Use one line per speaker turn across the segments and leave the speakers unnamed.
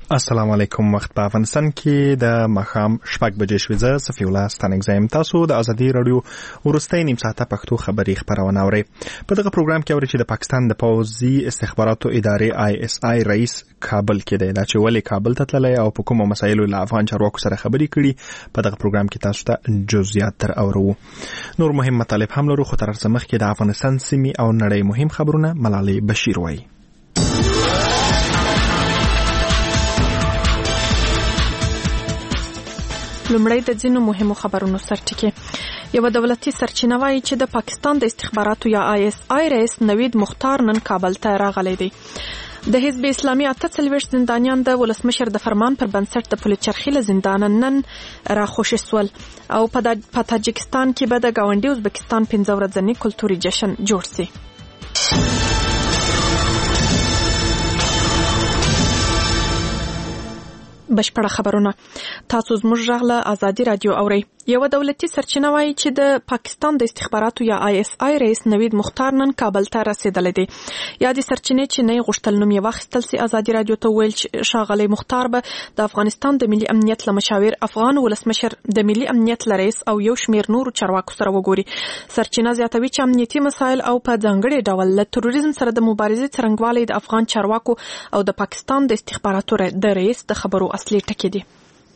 السلام علیکم. وخت په افغانستان کې د ماښام 6 بجې شوې. زه صفي الله ستانګزم. تاسو د ازادي رادیو ورستۍ نیم ساعته پښتو خبري خبرونه اورئ. په دغه پروګرام کې اورئ چې د پاکستان د پوځي استخباراتو ادارې ISI رئیس کابل کې دی. دا چې ولې کابل ته تللی او په کومو مسایلو له افغان چارواکو سره خبرې کړي په دغه پروګرام کې تاسو ته جزئیات تر اورو. نور مهم مطالب هم لرو، خو تر څه مخکې د افغانستان سیمې او نړۍ مهم خبرونه ملالۍ بشیر وایي.
لومړی د ځینو مهمو خبرونو سرټکی. یو دولتي سرچینه وايي چې د پاکستان د استخباراتو یا ISI رئیس نوید مختار نن کابل ته راغلی دی. د حزب اسلامي 48 زندانیان د ولسمشر د فرمان پر بنسټ د پولیس چرخي له زندان نن راخوشي سول او په تاجکستان کې به د گاونډي ازبکستان 15 ورځنی کلتوري جشن جوړ شي. بشپړه خبرونه. تاسو زموږ غږ له ازادي رادیو اورئ. یو دولتي سرچینه وايي چې د پاکستان د استخباراتو یا ISI رئیس نوید مختار نن کابل ته رسیدلی دی. یا د سرچینې چې نه غوښتل نوم یې واخیستل سي ازادي رادیو ته ویل چې ښاغلی مختار به د افغانستان د ملي امنیت له مشاور افغان ولسمشر د ملي امنیت رئیس او یو شمیر نورو چارواکو سره وګوري. سرچینه زیاتوي چې امنیتي مسایل او په ځانګړي ډول له تروریزم سره د مبارزې څرنګوالی د افغان چارواکو او د پاکستان د استخباراتو د رئیس د خبرو اصلي ټکی دي.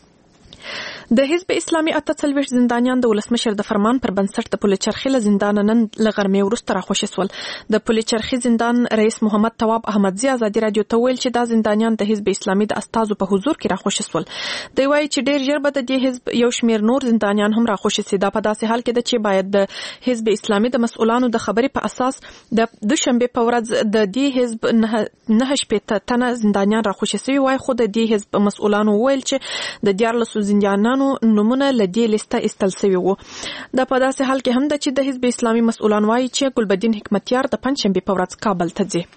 د حزب اسلامي 48 زندانیان د ولسمشر د فرمان پر بنسټ د پولیس چرخي له زندان نن له غرمې وروسته راخوشي سول. د پولیس چرخي زندان رئیس محمد تواب احمدزي ازادي رادیو ته ویل چې دا زندانیان د حزب اسلامي د استازو په حضور کې راخوشي سول. دی وایي چې ډیر ژر به د دې حزب یو شمیر نور زندانیان هم راخوشي سي. دا په داسې حال کې ده چې باید د حزب اسلامي د مسؤلانو د خبرې په اساس د دوشنبه په ورځ د دې حزب نه شپته تنه زندانیان راخوشي سي. وایي خو د دې حزب مسؤلانو ویل چې د 14 زندانیانو نمونه لدی لیسته استل سوی وو. دا په داسې حال کې هم ده چې د حزب اسلامي مسؤلان وایي چې ګلبدین حکمتیار د پنځشنبه په ورځ کابل ته ځي.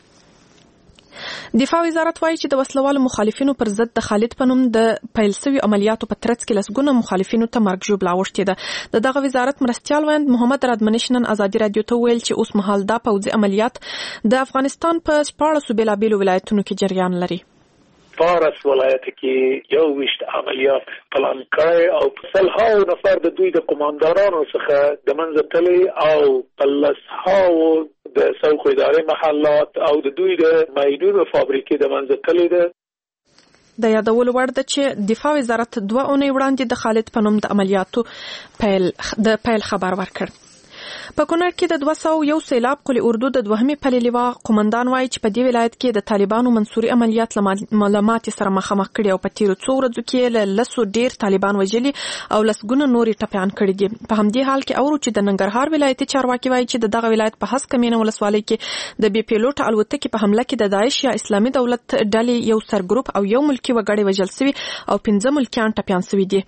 دفاع وزارت وایي چې د وسلوالو مخالفینو پر ضد د خالد پنوم د پیل شوی عملیاتو په ترڅ کې لسګونه مخالفینو ته مرګ ژوبلا اوښتې ده. دغه وزارت مرستیال ویند محمد رادمنشنن ازادي رادیو ته ویل چې اوس مهال دا پوځي عملیات د افغانستان په 14 بیلابیلو ولایتونو کې جریان لري.
فارس ولایت کې یو وشت عملیات پلان کړی او په سلهاو نفر د دوی د قماندانانو څخه د منځتلي او پلسهاو د سوق ادارې محلات او د دوی د مایدونو فابریکې د منځتلي ده.
د یادولو وړ ده چې دفاع وزارت 2 اونۍ وړاندې د خالد پنوم د عملیاتو پیل خبر ورکړ. په کونړ کې د 201 سیلاب قلی اردو د دوهمې پلې لیوا قومندان وایي چې په دې ولایت کې د طالبانو منصوري عملیات معلومات سره مخامخ کړي او په تیرو څو ورځو کې له لسو ډیر طالبان وژلي او لسګونه نوري ټپيان کړي دي. په همدې حال کې اورو چې د ننګرهار ولایتي چارواکي وایي چې دغه ولایت په هسک مینه ولسوالۍ کې د بي پیلوټ الوتکې په حمله کې د داعش یا اسلامي دولت ډلې یو سرګروپ او یو ملکی وګړي وژل شوی او 15 ملکیان ټپيان شوی دي.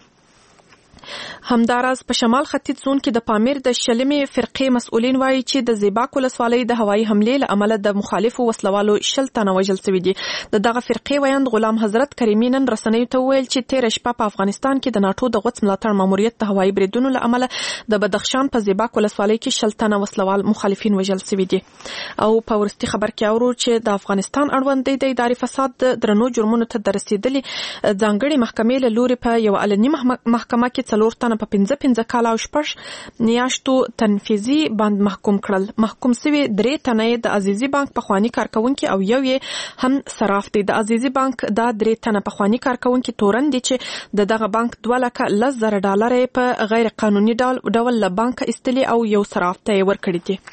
همداراز په شمال ختیځ زون کې د پامیر د شلمې فرقې مسؤلین وایي چې د زیباک ولسوالۍ د هوایي حملې له امله د مخالفو وسلوالو 10 تنه وژل شوي دي. دغه فرقې ویاند غلام حضرت کریمي نن رسنیو ته ویل چې تیر شپه په افغانستان کې د ناتو د غوڅ ملاتړ ماموریت د هوایي بریدونو له امله د بدخشان په زیباک ولسوالۍ کې 10 تنه وسلوال مخالفین وژل شوي دي. او په ورستي خبر کې اورو چې د افغانستان اړوند د اداري فساد د درنو جرمونو ته رسیدلي ځانګړي محکمې له لوري په یو علني محکمه کې 4 تنه په 15 کال او 6 میاشتو تنفیذي بند محکوم کړل. محکوم شوی 3 تنه د عزیزي بانک پخوانی کارکونکي او یو یې هم صراف دي. د عزیزي بانک دا 3 تنه پخوانی کارکونکي تورن دي چې دغه بانک $2,10,000 په غیر قانوني ډول له بانک استلی او یو صراف ته ورکړي دي.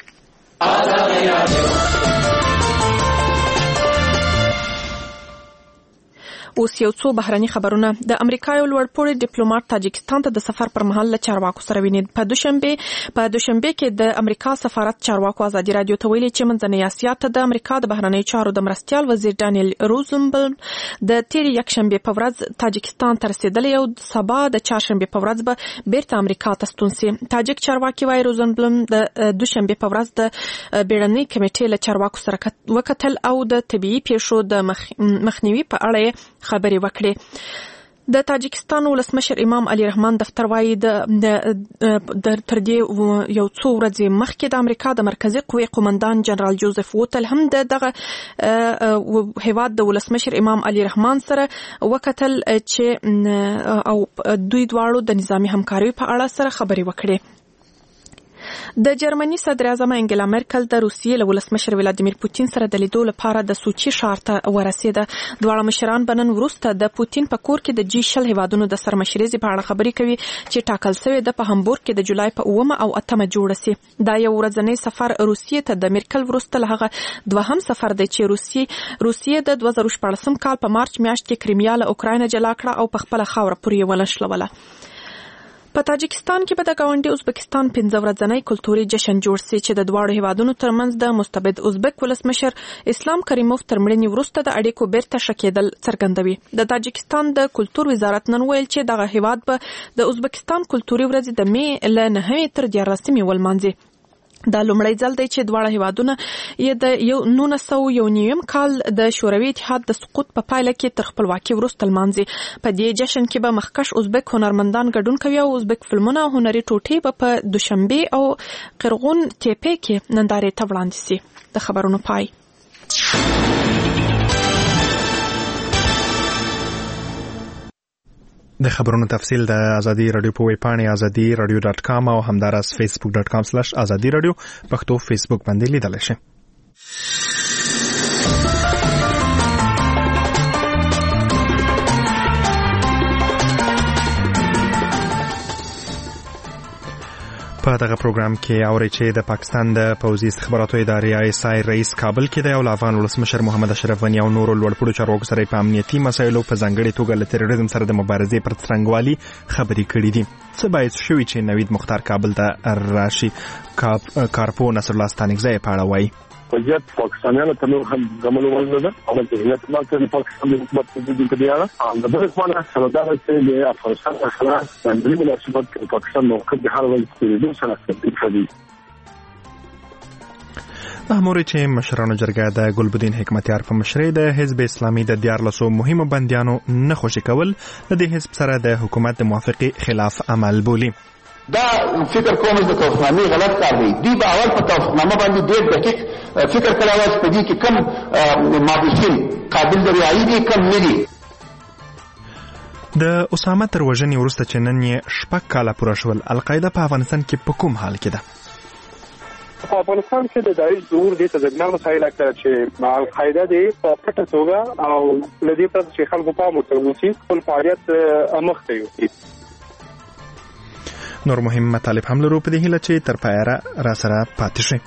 اوس یو څو بهرني خبرونه. د امریکا یو لوړپوړی ډیپلوماټ تاجکستان ته د سفر پر مهال له چارواکو سره ویني. په دوشنبه کې د امریکا سفارت چارواکو ازادي رادیو ته ویلي چې منځنۍ اسیا ته د امریکا د بهرنی چارو د مرستیال وزیر ډانیل روزنبلم د تیر یکشنبه په ورځ تاجکستان ته رسیدلی او سبا د چهارشنبه په ورځ به بیرته امریکا ته ستون سي. تاجک چارواکي وايي روزنبلم د دوشنبه په ورځ د بیړنۍ کمیټې له چارواکو سره وکتل او د طبيعي پیښو د مخنیوي په اړه خبرې وکړې. د تاجکستان ولسمشر امام علي رحمان دفتر وايي د تر دې یو څو ورځې مخکې د امریکا د مرکزی قوې قومندان جنرال جوزف ووتل هم دغه هیواد د ولسمشر امام علي رحمان سره وکتل چې او دوی دواړو د نظامی همکاري په اړه سره خبرې وکړي. د جرمني صدر اعظم انګلا مرکل د روسیې له ولسمشر ولادیمیر پوتین سره د لیدو لپاره د سوچي ښار ته ورسېده. دواړه مشران بنن وروسته د پوتین په کور کې د G20 هیوادونو د سرمشرۍ په اړه خبرې کوي چې ټاکل شوی د په همبورګ کې د جولای په 9 او 8 جوړ شي. دا یو ورځنی سفر روسیې ته د مرکل وروسته له هغه دوهم سفر دی چې روسیې د 2014 کال په مارچ میاشت کې کریمیا له اوکراین جلا کړه او په خپل خاور پورې ولنشلوله. په تاجکستان کې به د ګاونډي ازبکستان 15 ورځنی کلتوري جشن جوړ شي چې د دواړو هیوادونو ترمنځ د مستبد ازبک ولسمشر اسلام کریموف تر مړینې وروسته د اړیکو بیرته ښه کېدل څرګندوي. د تاجکستان د کلتور وزارت نن ویل چې دغه هیواد به د ازبکستان کلتوري ورځ د می له 9 تر 14 ولمانځي. دا لومړی ځل دی چې دواړه هیوادونه یې د 1991 کال د شوروي اتحاد د سقوط په پایله کې تر خپلواکۍ وروسته لمانځي. په دې جشن کې به مخکښ ازبک هنرمندان ګډون کوي او ازبک فلمونه او هنري ټوټې په دوشنبه او قرغون تیپې کې نندارې ته وړاندې شي. د خبرونو پای.
د خبرونو تفصیل د ازادي رادیو په ویب پاڼې azadi.radio.com او همدارس facebook.com/azadi radio پښتو فیسبوک باندې لیدل شي. په دغه پروګرام کې اوري چې د پاکستان د پوځي استخباراتو ادارې ISI رئیس کابل کې د افغان ولسمشر محمد اشرف غنی او نورو لوړپوړو چارواکو سره په امنیتي مسایلو په ځانګړي توګه له تروریزم سره د مبارزې پر څرنګوالي خبرې کړې دي. څه باعث شوی چې نوید مختار کابل ته راشي؟ کارپو نصر الله ستانکزی په اړه وایي.
وضعیت پاکستانیانو ته نور هم ګملو وړ ده او د هیواد د پاکستان د حکومت په دې کې دی هغه د بل سره دا چې د افغانستان سره د دې مناسبت کې پاکستان موقف د هر وخت د سره ستړي.
اموري چې مشرانو جرګه د ګلبدین حکمتیار په مشرۍ د حزب اسلامي د 14 مهمو بندیانو نه خوشي کول د دې حزب سره د حکومت د موافقه خلاف عمل بولی.
دا فکر کوم چې توافقنامه غلط کار دی. دی به اول په توافقنامه باندې ډېر دقیق فکر کړی و چې کې کم مابوسین قابل د رعایت دي کم نه دي.
د اسامه تر وژنې وروسته چې نن یې 6 کاله پوره شول، القاعده په افغانستان کې په کوم حال کې ده؟
په افغانستان کې د داعش ظهور دې ته ځګنه مسایل اکثر چې القاعده دې په پټه توګه او لدی پر چې خلکو په متوسي خپل فعالیت مخته یوسي.
نور مهم مطالب هم لرو په دې هیله چې تر پایه را سره پاتې شئ.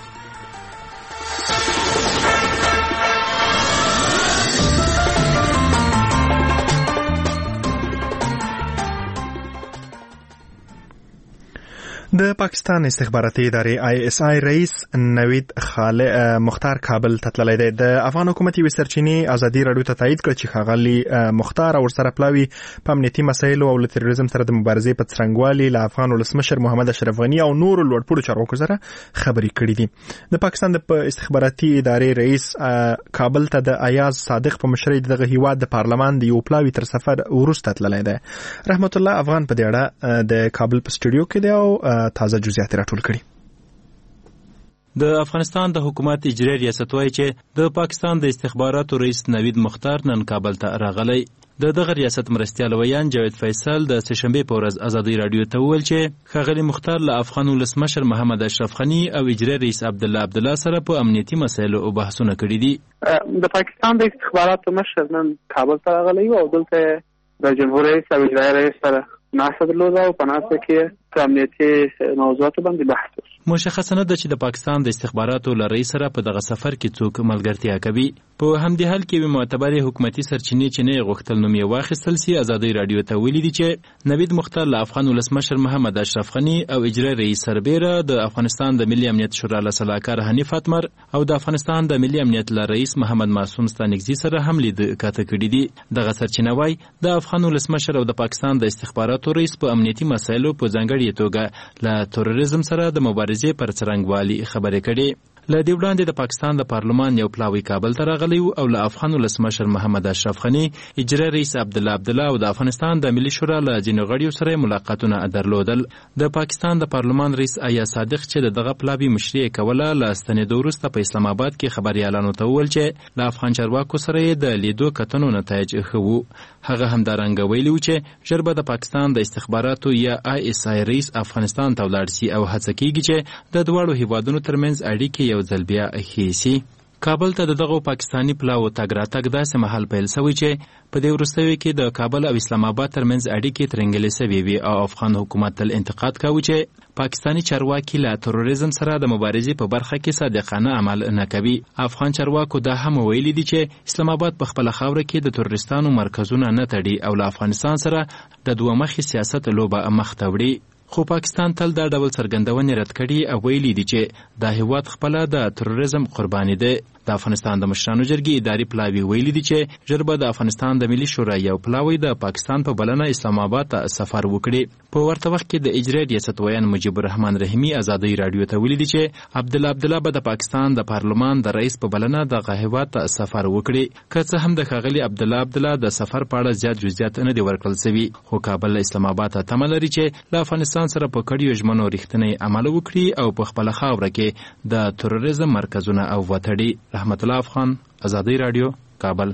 د پاکستان استخباراتي ادارې ISI رئیس نوید مختار کابل ته تللی دی. د افغان حکومت یوې سرچینې ازادي رادیو ته تایید کړ چې ښاغلي مختار او ورسره پلاوي په امنیتي مسایلو او له تروریزم سره د مبارزې په څرنګوالي له افغان ولسمشر محمد اشرف غنی او نورو لوړپوړو چارواکو سره خبرې کړې دي. د پاکستان د استخباراتي ادارې رئیس کابل ته د ایاز صادق په مشرۍ دغه هیواد د پارلمان د یو پلاوي تر سفر وروسته تللی دی. رحمت الله افغان په دې اړه د کابل په سټوډیو کې دی او تازه جزئیات راټول کړي.
د افغانستان د حکومت اجرایي ریاست وايي چې د پاکستان د استخباراتو رئیس نوید مختار نن کابل ته راغلی. دغه ریاست مرستیال ویان جاوید فیصل د سهشنبه په ورځ ازادي رادیو ته وویل چې ښاغلي مختار له افغان ولسمشر محمد اشرف غنی او اجرایي رئیس عبدالله سره په امنیتي مسایلو او بحثونه کړي دي.
د پاکستان د استخباراتو مشر نن کابل ته راغلی او دلته د جمهور رئیس او اجرایي رئیس سره ناسه درلوده او په ناسه کې په امنیتي موضوعاتو باندې بحث وشو.
مشخصه نه ده چې د پاکستان د استخباراتو له رئیس سره په دغه سفر کې څوک ملګرتیا کوي. په همدې حال کې معتبرې حکومتي سرچینې چې نه غوښتل نوم یې واخیستل سي ازادي رادیو ته ویلي دي چې نوید مختار له افغان ولسمشر محمد اشرف غنی او اجرایي رئیس سربیره د افغانستان د ملي امنیت شورا له سلاکار حنیف اتمر او د افغانستان د ملي امنیت له رئیس محمد معصوم ستانکزي سره هم لید کاته کړي دي. دغه سرچینه وايي د افغان ولسمشر او د پاکستان د استخباراتو رئیس په امنیتي مسایلو په ځانګړي توګه له تروریزم سره د مبارزې پر څرنګوالي خبرې کړي. له دې وړاندې د پاکستان د پارلمان یو پلاوی کابل ته راغلی او له افغان ولسمشر محمد اشرف غني، اجرا رئیس عبدالله عبدالله او د افغانستان د ملي شورا له ځینو غړیو سره ملاقاتونه درلودل. د پاکستان د پارلمان رئیس آیا صادق چې دغه پلاوی مشري کوله، له ستنېدو وروسته په اسلام آباد کې خبريالانو ته وویل چې له افغان چارواکو سره یې د لیدو کتنو نتایج ښه وو. هغه همدارنګه ویلي و چې ژر به د پاکستان د استخباراتو یا ISI رئیس افغانستان ته ولاړ سي او هڅه کیږي چې د دواړو هیوادونو ترمنځ اړیکې یو ځل بیا ښې سي. کابل ته د دغه پاکستانی پلاو تګ راتګ داسې مهال پیل شوی چې په دې وروستیو کې د کابل او اسلام آباد ترمنځ اړیکې ترنګلې شوې وي او افغان حکومت تل انتقاد کاوه چې پاکستانی چارواکي له تروریزم سره د مبارزې په برخه کې صادقانه عمل نه کوي. افغان چارواکو دا هم ویلي دي چې اسلام آباد په خپل خاوره کې د تروریستانو مرکزونه نه تړي او له افغانستان سره د دوه مخي سیاست لوبه مخ ته وړي. خو پاکستان تل دا ډول څرګندونې رد کړي او ویلي دي چې دا هیواد خپله د تروریزم قرباني ده. د افغانستان د مشرانو جرګې اداري پلاوي ویلي دي چې ژر به د افغانستان د ملي شورا یو پلاوی د پاکستان په بلنه اسلام آباد ته سفر وکړي. په ورته وخت کې د اجرا ریاست ویان مجیب الرحمن رحیمي ازادي رادیو ته ویلي دي چې عبدالله عبدالله به د پاکستان د پارلمان د رئیس په بلنه دغه هیواد ته سفر وکړي. که څه هم د ښاغلي عبدالله عبدالله د سفر په اړه زیات جزئیات نه دي ورکړل شوي، خو کابل اسلام آباد ته تمه لري چې له افغانستان سره په کړیو ژمنو رښتینی عمل وکړي او په خپله خاوره کې د تروریزم مرکزونه او وتړي. رحمت الله افغان، ازادي رادیو، کابل.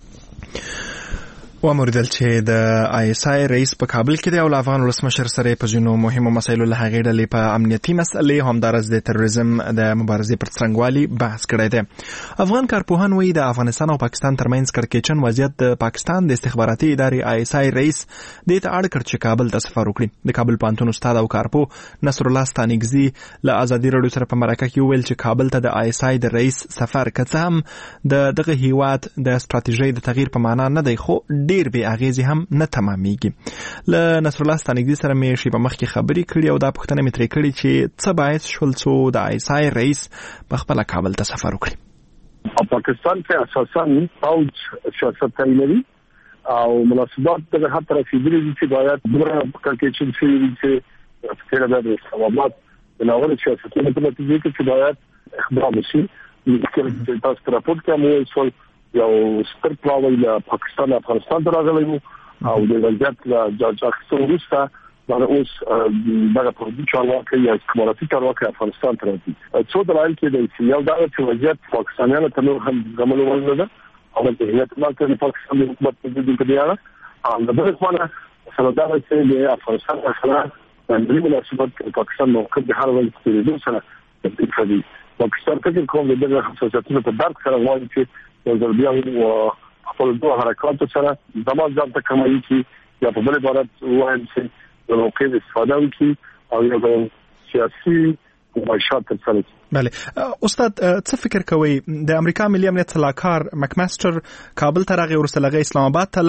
وموریدل چې د ISI رئیس په کابل کې دی او افغان ولسمشر سره په ځینو مهمو مسایلو له هغې ډلې په امنیتي مسلې همدارس د تروریزم د مبارزې پر څرنګوالي بحث کړی دی. افغان کارپوهان وایي د افغانستان او پاکستان ترمنځ کړکېچن وضعیت د پاکستان د استخباراتي ادارې ISI رئیس دې ته اړ کړ چې کابل ته سفر وکړي. د کابل پوهنتون استاد او کارپو نصر الله ستانکزي له ازادي رادیو سره په مرکه کې وویل چې کابل ته د ISI د رئیس سفر که څه هم د دغه هیواد د ستراتیژۍ د تغییر په معنا نه دی، خو ډیر به اغیزې هم نه تمامېږي. له نصر الله ستانکزي سره مې شیبه مخکې خبرې کړي او دا پوښتنه مې ترې کړې چې څه باعث شول څو د ISI رئیس په خپله کابل ته سفر وکړي.
پاکستان کې اساساً فوج سیاست کوي لري او مناسبات دغه حتی رسیدلي دي چې باید دومره کړکېچن شوي دي چې فکر ده د اسلام آباد د ناوړه سیاستونو په نتیجه کې چې باید اخبار وشي. چې تاسو ته راپورټ کوم ویل یو ستر پلاوی له پاکستان افغانستان ته راغلی وو او د وضعیت له جاج اخیستو وروسته دا اوس دغه پردي چارواکي یا استخباراتي چارواکي افغانستان ته راځي. څو دلایل کې د یو دا چې وضعیت پاکستانیانو ته نور هم ګمل ورنه ده او د هیات مالته د پاکستان د حکومت په دې کې دی او د بل څه سره دا چې د افغانستان سره د ملي مناسبات پاکستان موقف د هر وخت په دې سره تکراري. پاکستان کې کوم دغه حساسیتونو په درک سره وایي چې د بیا او خپل دوه حرکاتو سره زموږ ځان ته کومي چې یا په بل عبارت وایم چې د موقع استفاده وکړي او یو سیاسي مباشرت ترسره کړي.
بله استاد، څه فکر کوئ د امریکا ملي امنیت صلاحکار مکماستر کابل ته راغی وروسته لغه اسلام آباد ته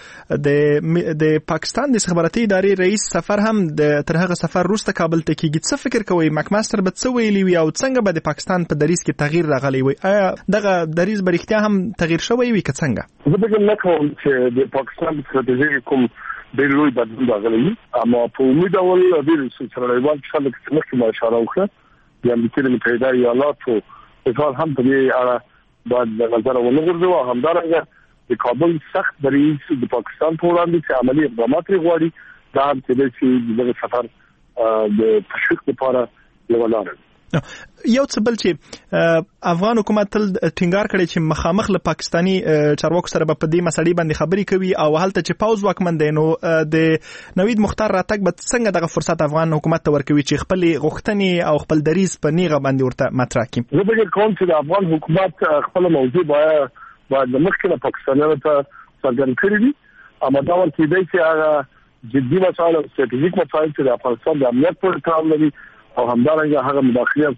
لاړ، د پاکستان د استخباراتي ادارې رئیس سفر هم تر هغه سفر وروسته کابل ته کیږي. څه فکر کوئ مکماستر به څه ویلي وي او څنګه به د پاکستان په دریځ کې تغییر راغلی وي؟ آیا دغه دریځ به رښتیا هم تغییر شوی وي که څنګه؟
زه فکر نه کوم چې د پاکستان ستراتیژي کوم ډېر لوی بدلون راغلی، اما په امید اول د سره خلک څخه ما اشاره وکړه د امریکا متحده ایالاتو افغان هم په دې اړه باید د نظر ونغورځو او همدارنګه د کابل سخت دریځ د پاکستان په وړاندې چې عملی اقدامات لري دا چې د سفر د تشویق لپاره یو لار
یو څه بل چې افغان حکومت تل ټینګار کړي چې مخامخ له پاکستانی چارواکو سره په دې مسلې باندې خبرې کوي او هلته چې پاوز واکمن دی نو د نوید مختار راتګ به څنګه دغه فرصت افغان حکومت ته ورکوي چې خپل غوښتنې او خپل دریځ په نیغه باندې ورته مطرح کړي.
زه فکر کوم چې د افغان حکومت خپل موضوع باید د مخکې له پاکستانیانو ته څرګند کړي وي، اما دا ورته دی چې هغه جدي مسایل او ستراتیژیک مسایل چې د افغانستان د امنیت پر تړاو لري او همدارنګه هغه مداخله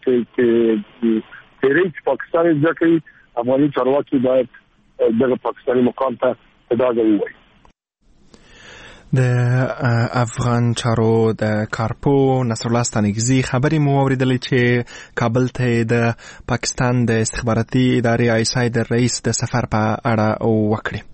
چې ریچ پاکستان ځکه افغاني چارواکي باید د پاکستاني مقام ته تداوی وي.
د افغان چارو د کارپو نصر الله ستانکزي خبرې مو اوریدلې چې کابل ته د پاکستان د استخباراتي ادارې ISI د رئیس د سفر په اړه وکړي.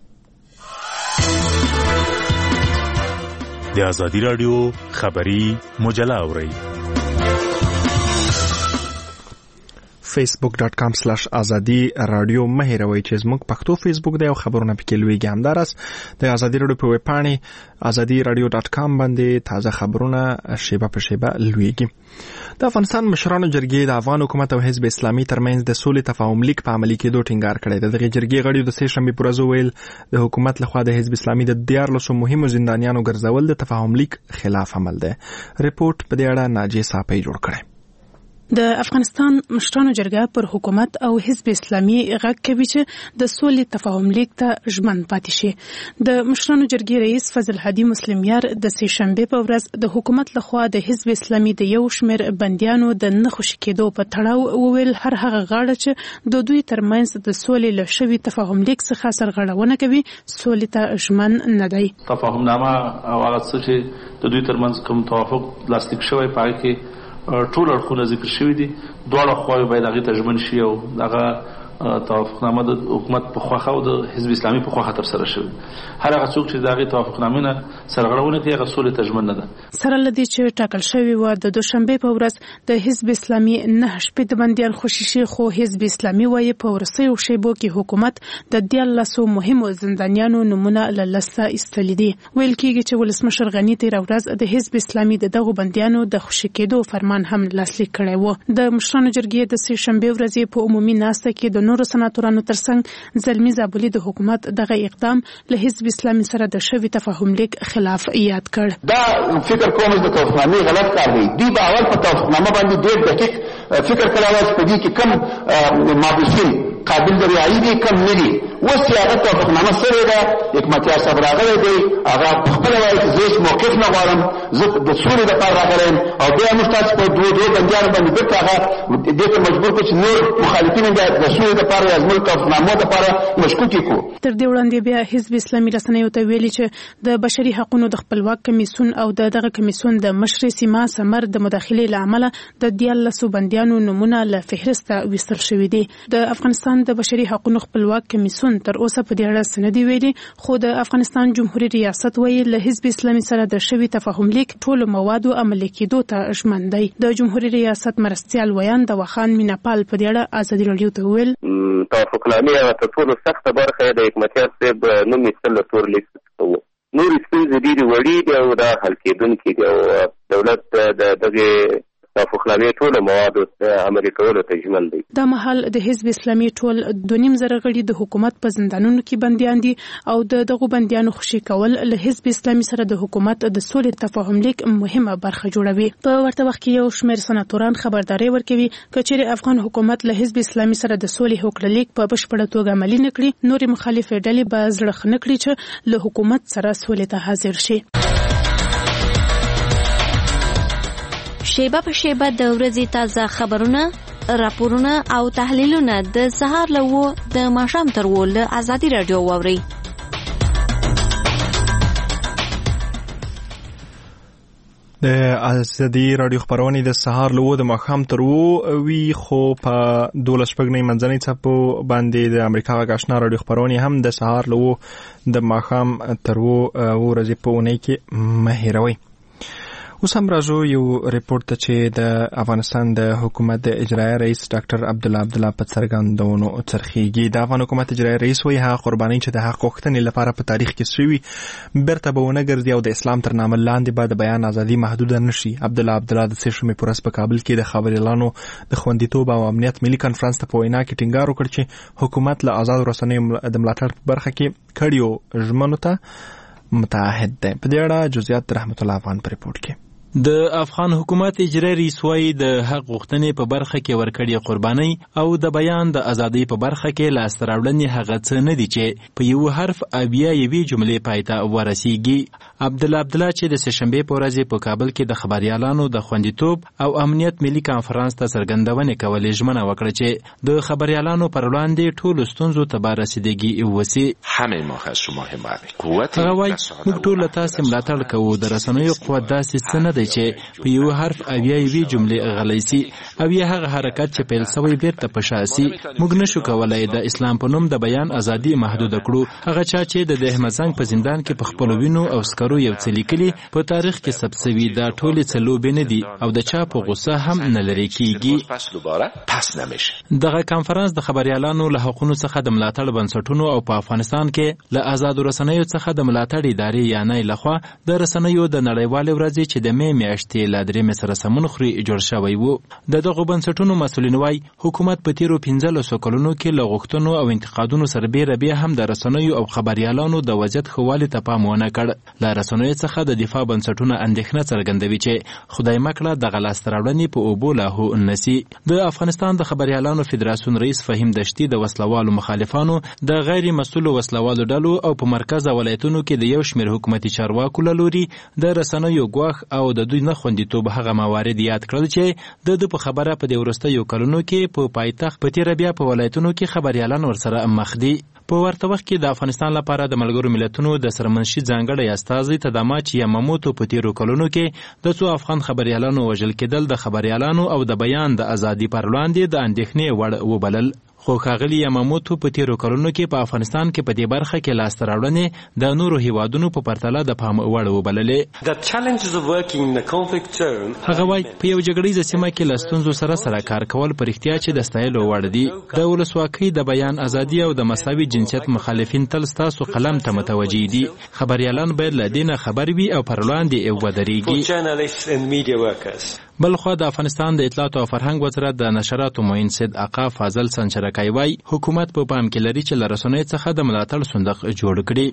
د ازادي رادیو خبری مجله اورئ.
facebook.com/azadi radio مه هېروئ چې زموږ پښتو فیسبوک دی او خبرونه پکې لویږي. همداراز د ازادي رادیو په ویب پاڼې azadiradio.com باندې تازه خبرونه شیبه په شیبه لویږي. د افغانستان مشرانو جرګې د افغان حکومت او حزب اسلامي ترمنځ د سولې تفاهم لیک په عملي کېدو ټینګار کړی دی. دغه جرګې غړیو د سې شنبې پر ورځ وویل د حکومت لخوا د حزب اسلامي د 14 مهمو زندانیانو ګرځول د تفاهم لیک خلاف عمل دی. ریپورت په دې اړه ناجیه صافی جوړ کړی.
د افغانستان مشرانو جرګه پر حکومت او حزب اسلامي غږ کوي چې د سولې تفاهم لیک ته ژمن پاتې شي. د مشرانو جرګې رئیس فضل هادي مسلمیار د سې شنبې په ورځ د حکومت لخوا د حزب اسلامي د یو شمېر بندیانو د نه خوشي کېدو په تړاو وویل هر هغه غاړه چې د دوی ترمنځ د سولې له شوي تفاهم لیک څخه سرغړونه کوي سولې ته ژمن نه دی.
تفاهم نامه او هغه څه چې د دوی ترمنځ کوم توافق لاسلیک شوی پای کې ټول اړخونه ذکر شوي دي. دواړه خواوې باید هغې ته ژمن شي او هغه توافقنامه د حکومت په خوښه او د حزب اسلامي په خوښه ترسره شوې. هر هغه څوک چې د هغې توافقنامې نه سرغړونه کوي هغه سولې ته ژمن نه ده.
سره له دې چې ټاکل شوې وه د دوشنبې په ورځ د حزب اسلامي 9 شپېته بندیان خوشي شي، خو حزب اسلامي وایي په وروستیو شیبو کې حکومت د 14 مهمو زندانیانو نومونه له لاسه ایستلي دي. ویل کېږي چې ولسمشر غني تېره ورځ د حزب اسلامي د دغو بندیانو د خوشي کېدو فرمان هم لاسلیک کړی و. د مشرانو جرګې د سې شنبې ورځې په عمومي ناسته کې د نورو سناتورانو ترڅنګ زلمي زابلي د حکومت دغه اقدام له حزب اسلامي سره د شوي تفاهم لیک خلاف یاد کړ.
دا فکر کوم چې د توافقنامې غلط کار دی. دوی به اول په توافقنامه باندې ډېر دقیق فکر کړی چې په دې کې کم مابوسین قابل د رعایې دي کم نه دي. اوس چې هغه توافقنامه سره ده حکمتیار صاحب راغلی دی هغه پخپله وایي چې زه هېڅ موقف نه غواړم، زه د سولې دپاره راغلی یم او بیا موږ تاسو په دوه بندیانو باندې بېرته هغه دې ته مجبور کړو چې نور مخالفین د سولې دپاره یا زموږ توافقنامو دپاره مشکوکې کړو.
تر دې وړاندې بیا حزب اسلامي رسنیو ته ویلي چې د بشري حقوقو د خپلواک کمیسیون او دغه کمیسیون د مشرې سیما سمر د مداخلې له امله د 14 بندیانو نومونه له فهرسته ویستل شوي دي. د افغانستان د بشري حقوقو خپلواک کمیسیون تر اوسه په دې اړه څه نه دي ویلي، خو د افغانستان جمهوریت ریاست وایي له حزب اسلامي سره د شوي تفاهم لیک ټولو موادو عملي کېدو ته ژمن دی. د جمهوریت ریاست مرستیال ویان د وخان میناپال په دې اړه ازادي راډیو ته وویل
توافقنامې هغه تر ټولو سخته برخه د حکمتیار صاحب نوم ایستل له تور لیک څخه و. نورې ستونزې ډېرې وړې دي او دا حل کېدونکې دي او دولت د دغې توافقنامې ټولو موادو عملي کولو ته ژمن دی.
دا مهال د حزب اسلامي ټول 2.5 زره غړي د حکومت په زندانونو کې بندیان دي او دغه بندیانو خوشي کول له حزب اسلامي سره د حکومت د سولې تفاهم لیک مهمه برخه جوړوي. په ورته وخت کې یو شمېر سناتوران خبرداري ورکوي کچېرې افغان حکومت له حزب اسلامي سره د سولې هوکړه لیک په بشپړه توګه عملي نه کړي، نورې مخالفې ډلې به زړه ښه نه کړي چې له حکومت سره سولې ته حاضر شي.
شیبه په شیبه د ورځې تازه خبرونه، راپورونه او تحلیلونه د سهار له 9 د ماښام تر 10 له ازادي راډیو واورئ.
د ازادي راډیو خبرونه د سهار له 9 د ماښام تر 10 وی، خو په 12 شپږنۍ منځنۍ څپو باندې د امریکا غږ آشنا راډیو خبرونه هم د سهار له 9 د ماښام تر 10 ورځې په اونۍ کې مه هېروئ. اوس هم راځو یو ریپورت ته چې د افغانستان د حکومت د اجرایي رئیس ډاکټر عبدالله په څرګندونو څرخیږي. د افغان حکومت اجرایي رئیس وایي هغه قربانۍ چې د حق غوښتنې لپاره په تاریخ کې شوي بیرته به ونه ګرځي او د اسلام تر نامه لاندې به د بیان ازادي محدوده نشي. عبدالله د سې شنبې په ورځ په کابل کې د خبریالانو د خوندیتوب او امنیت ملي کنفرانس ته په وینا کې ټینګار وکړ چې حکومت له آزادو رسنیو د ملاتړ په برخه کې کړیو ژمنو ته متعهد دی. په دې اړه جزئیات رحمت الله افغان په ریپورت کې.
د افغان حکومت اجرایي رئیس وايي د حق غوښتنې په برخه کې ورکړې قربانۍ او د بیان د ازادۍ په برخه کې لاسته راوړنې هغه څه نه دي چې په یو حرف بیا یوې جملې پای ته ورسیږي. عبدالله چې د سې شنبې په ورځ په کابل کې د خبریالانو د خوندیتوب او امنیت ملي کنفرانس ته څرګندونې کولې ژمنه وکړه چې د خبریالانو پر وړاندې ټولو ستونزو ته به رسیدګي وسي. هغه وایي موږ ټول له تاسې ملاتړ کوو، د رسنیو قوت داسې څه نه دی چې په یو حرف او یوې جملې غلی سي او یا هغه حرکت چې پیل سوی بیرته په شا سي. موږ نشو کولای د اسلام په نوم د بیان ازادي محدود کړو. هغه چا چې د احمد زنګ په زندان کې په خپل وینو او سکرو یو څه لیکلي په تاریخ کې ثبت شوي دا ټولې څه لوبې نه دي او د چا په غوسه هم نه لرې کېږي. دغه کانفرنس د خبریالانو له حقونو څخه د ملاتړ بنسټونو او په افغانستان کې له آزادو رسنیو څخه د ملاتړ ادارې یانۍ لخوا د رسنیو د نړیوالې ورځې چې د مې میاشتې له 3 سره سمون خوري جوړ شوی و. د دغو بنسټونو مسؤلین وایي حکومت په تیرو 15 کلونو کې له غوښتنو او انتقادونو سربیره بیا هم د رسنیو او خبریالانو د وضعیت ښه والي ته پام ونه کړ. له رسنیو څخه د دفاع بنسټونه اندېښنه څرګندوي چې خدای مکړه دغه لاسته راوړنې په اوبو لاهو نسی. د افغانستان د خبریالانو فدراسیون رئیس فهیم دشتي د وسلوالو مخالفانو د غیر مسؤلو وسلوالو ډلو او په مرکز او ولایتونو کې د یو شمېر حکومتي چارواکو له لوري د رسنیو ګواښ او د دوی نه خوندیتوب هغه موارد یاد کړل چې د په خبره په د وروستیو کلونو کې په پایتخت په تیره بیا په ولایتونو کې خبریالان ورسره مخ دي. په ورته وخت کې د افغانستان لپاره د ملګرو ملتونو د سرمنشي ځانګړی استازی تداماچ یاماموتو په تیرو کلونو کې د څو افغان خبریالانو وژل کېدل د خبریالانو او د بیان د ازادي پر وړاندې د اندېښنې وړ وبلل. خو ښاغلي یاماموتو په تیرو کلونو کې په افغانستان کې په دې برخه کې لاسته راوړنې د نورو هیوادونو په پرتله د پام وړ وبللې. هغه وایي په یو جګړیزه سیمه کې له ستونزو سره کار کول په رښتیا چې د ستایلو وړ دي. د ولسواکۍ د بیان ازادي او د مساوي جنسیت مخالفین تل ستاسو قلم ته متوجه دي. خبریالان باید له دې نه خبر وي او پر وړاندې ودرېږي. بلخوا د افغانستان د اطلاعات او فرهنګ وزارت د نشراتو معین سید آقا فاضل سنچرکای وایي حکومت په پام کې لري چې له رسنیو څخه د ملاتړ صندوق جوړ کړي.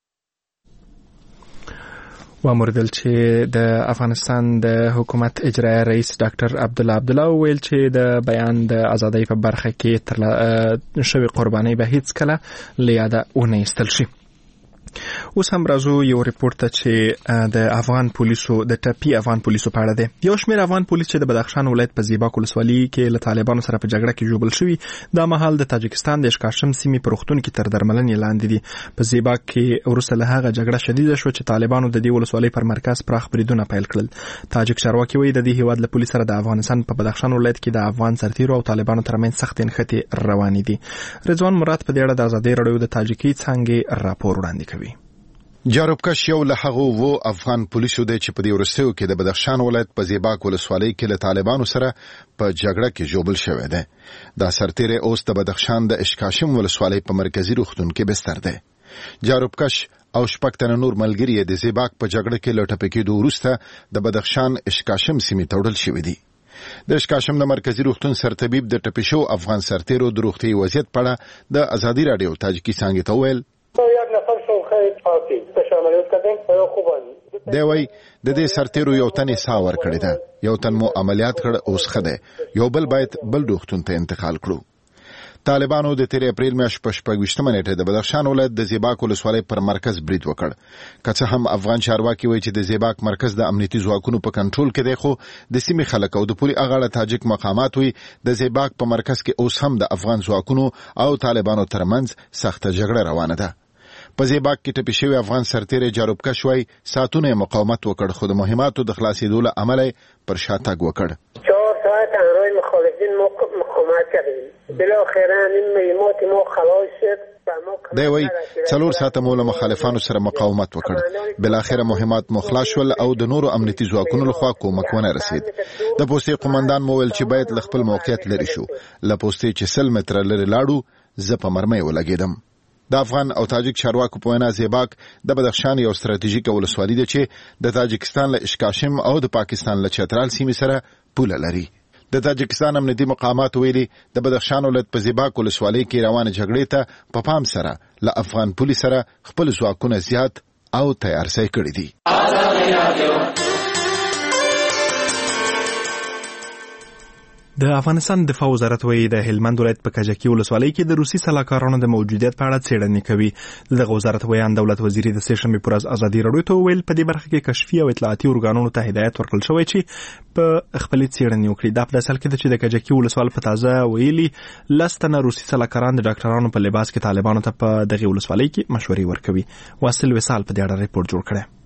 وامردل چې د افغانستان د حکومت اجرایي رئیس ډاکټر عبدالله ویل چې د بیان د ازادۍ په برخه کې تر شوی قربانۍ به هیڅ کله له یاده ونه ایستل شي. اوس هم راځو یو ریپورت ته چې د افغان پولیسو د ټپي افغان پولیسو په اړه دی. یو شمېر افغان پولیس چې د بدخشان ولایت په زیباک ولسوالۍ کې له طالبانو سره په جګړه کې ژوبل شوي دا مهال د تاجکستان د اشکاشم سیمې په روغتون کې تر درملنې لاندې دي. په زیباک کې وروسته له هغه جګړه شدیده شوه چې طالبانو د دې ولسوالۍ پر مرکز پراخ بریدونه پیل کړل. تاجک چارواکي وایي د دې هیواد له پولیس سره د افغانستان په بدخشان ولایت کې د افغان سرتیرو او طالبانو ترمنځ سخت نښتې روانې دي. رضوان مراد په دې اړه د ازادۍ راډیو د تاجکي څانګې راپور وړاندې کوي.
جاروبکش یو له هغو و افغان پولیسو دی چې په دې وروستیو کې د بدخشان ولایت په زیباک ولسوالۍ کې له طالبانو سره په جګړه کې ژوبل شوی دی. دا سرتیری اوس د بدخشان د اشکاشم ولسوالۍ په مرکزی روغتون کې بستر دی. جاروبکش او شپږ تنه نور ملګري د زیباک په جګړه کې له ټپي کېدو وروسته د بدخشان اشکاشم سیمې ته وړل شوي دي. د اشکاشم د مرکزی روغتون سرطبیب د ټپي شو افغان سرتیرو د روغتي وضعیت په اړه د ازادي راډیو تاجکي څانګې ته وویل دی وای د دې سرتیرو یو تن ساه ورکړی ده، یو تن مو عملیات کړ اوس ښه دی، یو بل باید بل روغتون ته انتقال کړو. طالبانو د 13 اپریل میاشتې په 26 نیټه د بدخشان ولایت د زیباک ولسوالۍ پر مرکز برید وکړ. که څه هم افغان چارواکي وایي چې د زیباک مرکز د امنیتي ځواکونو په کنټرول کې دی، خو د سیمې خلک او د پولي اغاړه تاجک مقامات وایي د زیباک په مرکز کې اوس هم د افغان ځواکونو او طالبانو ترمنځ سخته جګړه روانه ده. په زیباک کې ټپي شوی افغان سرتیری جاروبکش وایي ساعتونه مقاومت وکړ، خو د مهماتو د خلاصېدو له امله پر شاتګ وکړ.
4 ساعت همراه مخالفین مقاومت کردیم، بالاخره این مهمات ما خلاص شد.
دی وایي 4 ساعته مو له مخالفانو سره مقاومت وکړ، بالاخره مهمات مو خلاص شول او د نورو امنیتي ځواکونو لخوا کومک ونه رسید. د پوستې قومندان مو ویل چې باید له خپل موقعیت لرې شو. له پوستې چې 100 متره لرې لاړو زه په مرمۍ ولګېدم. د افغان او تاجک چارواکو په وینا زیباک د بدخشان یو ستراتیژیک ولسوالي ده چې د تاجکستان له اشکاشم او د پاکستان له چترال سیمې سره پوله لري. د تاجکستان امنیتي مقامات ویلي د بدخشان ولایت په زیباک ولسوالۍ کې روانه جګړې ته په پام سره له افغان پولیس سره خپل ځواکونه زیات او تیارسي کړي دي.
د افغانستان دفاع وزارت وایي د هلمند ولایت په کجکي ولسوالۍ کې د روسي سلاکارانو د موجودیت په اړه څېړنې کوي. دغه وزارت ویان دولت وزیر د سېشنبې پر ورځ ازادي راډیو ته وویل په دې برخه کې کشفي او اطلاعاتي ارګانونو ته هدایت ورکړل شوی چې په خپلې څېړنې وکړي. دا په داسې حال کې ده چې د کجکي ولسوال په تازه ویلي 10 تنه روسي سلاکاران د ډاکټرانو په لباس کې طالبانو ته په دغه ولسوالۍ کې مشورې ورکوي. واصل وصال په دې اړه ریپورت جوړ کړی.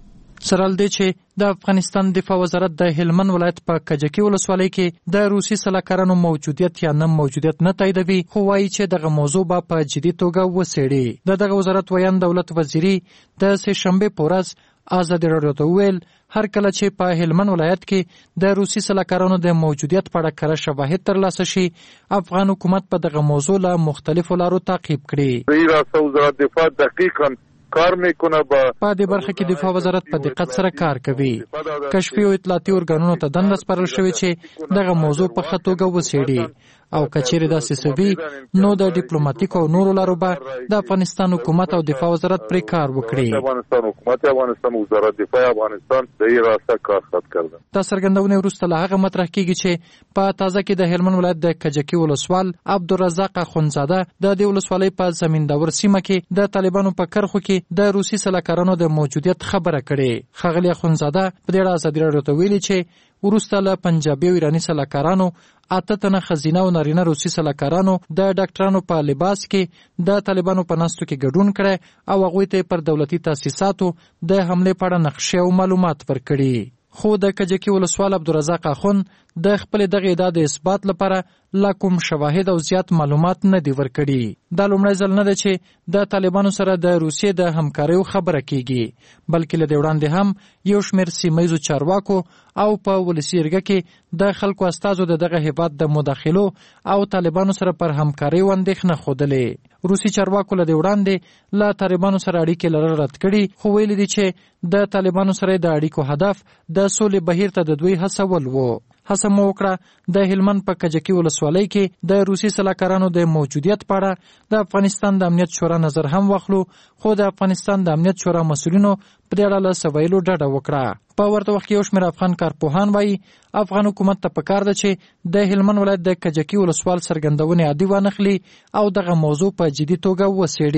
سره ل دې چې د افغانستان دفاع وزارت د هلمند ولایت په کجکي ولسوالۍ کې د روسي سلاکارانو موجودیت یا نه موجودیت نه تاییدوي، خو وایي چې دغه موضوع به په جدي توګه وڅېړي. دغه وزارت ویان دولت وزیري د سه شنبه په ورځ آزادي راډیو ته وویل هر کله چې په هلمند ولایت کې د روسي سلاکارانو د موجودیت په اړه کره شواهد ترلاسه شي، افغان حکومت په دغه موضوع له مختلفو لارو تعقیب کړي.
رئیس وزارت دفاع دقیقاً کار میکنه.
په دې برخه کې دفاع وزارت په دقت سره کار کوي. کشفي او اطلاعاتي ارګانونو ته دنده سپارل شوې چې دغه موضوع په ښه توګه وڅېړي او کچېرې داسې سوي نو د ډیپلوماټیکو او نورو لارو به د افغانستان حکومت او دفاع وزارت پرې کار وکړي.
افغانستان حکومت، افغانستان وزارت دفاع افغانستان د یې راسته کار خط کړل.
دا څرګندونه وروسته له هغه مطرح کیږي چې په تازه کې د هلمند ولایت د کجکي ولسوال عبدالرزاق اخونزاده د دې ولسوالۍ په زمینداور سیمه کې د طالبانو په کرخو کې د روسي سلاکارانو د موجودیت خبره کړې. ښاغلي اخونزاده په دې اړه ازادي راډیو ته ویلي چې وروسته له پنجابي او ایراني سلاکارانو 8 تنه ښځینه او نارینه روسي سلاکارانو د ډاکټرانو په لباس کې د طالبانو په ناستو کې ګډون کړی او هغوی ته پر دولتي تاسیساتو د حملې په اړه نقشې او معلومات ورکړي. خو د کجکي ولسوال عبدالرزاق اخون د خپل دغه ادعا د اثبات لپاره لا کوم شواهد او زیات معلومات نه دی ورکړي. دا لومړی ځل نه ده چې د طالبانو سره د روسیې د همکاریو خبره کیږي، بلکې له دې وړاندې هم یو شمېر سیمهیزو چارواکو او په ولسي جرګه کې د خلکو استازو د دغه هیواد د مداخلو او طالبانو سره پر همکاریو اندېښنه ښودلې. روسي چارواکو له دې وړاندې له طالبانو سره اړیکې لرل رد کړي، خو ویلي دي چې د طالبانو سره د اړیکو هدف د سولې بهیر ته د دوی هڅول وو. هڅه مو وکړه د هلمند په کجکي ولسوالۍ کې د روسي سلاکارانو د موجودیت په اړه د افغانستان د امنیت شورا نظر هم واخلو، خو د افغانستان د امنیت شورا مسؤلینو په دې اړه له سویلو ډډه وکړه. په ورته وخت کې یو شمېر افغان کارپوهان وایي افغان حکومت ته پکار ده چې د هلمند ولایت د کجکي ولسوال څرګندونې عادي وانخلي او دغه موضوع په جدي توګه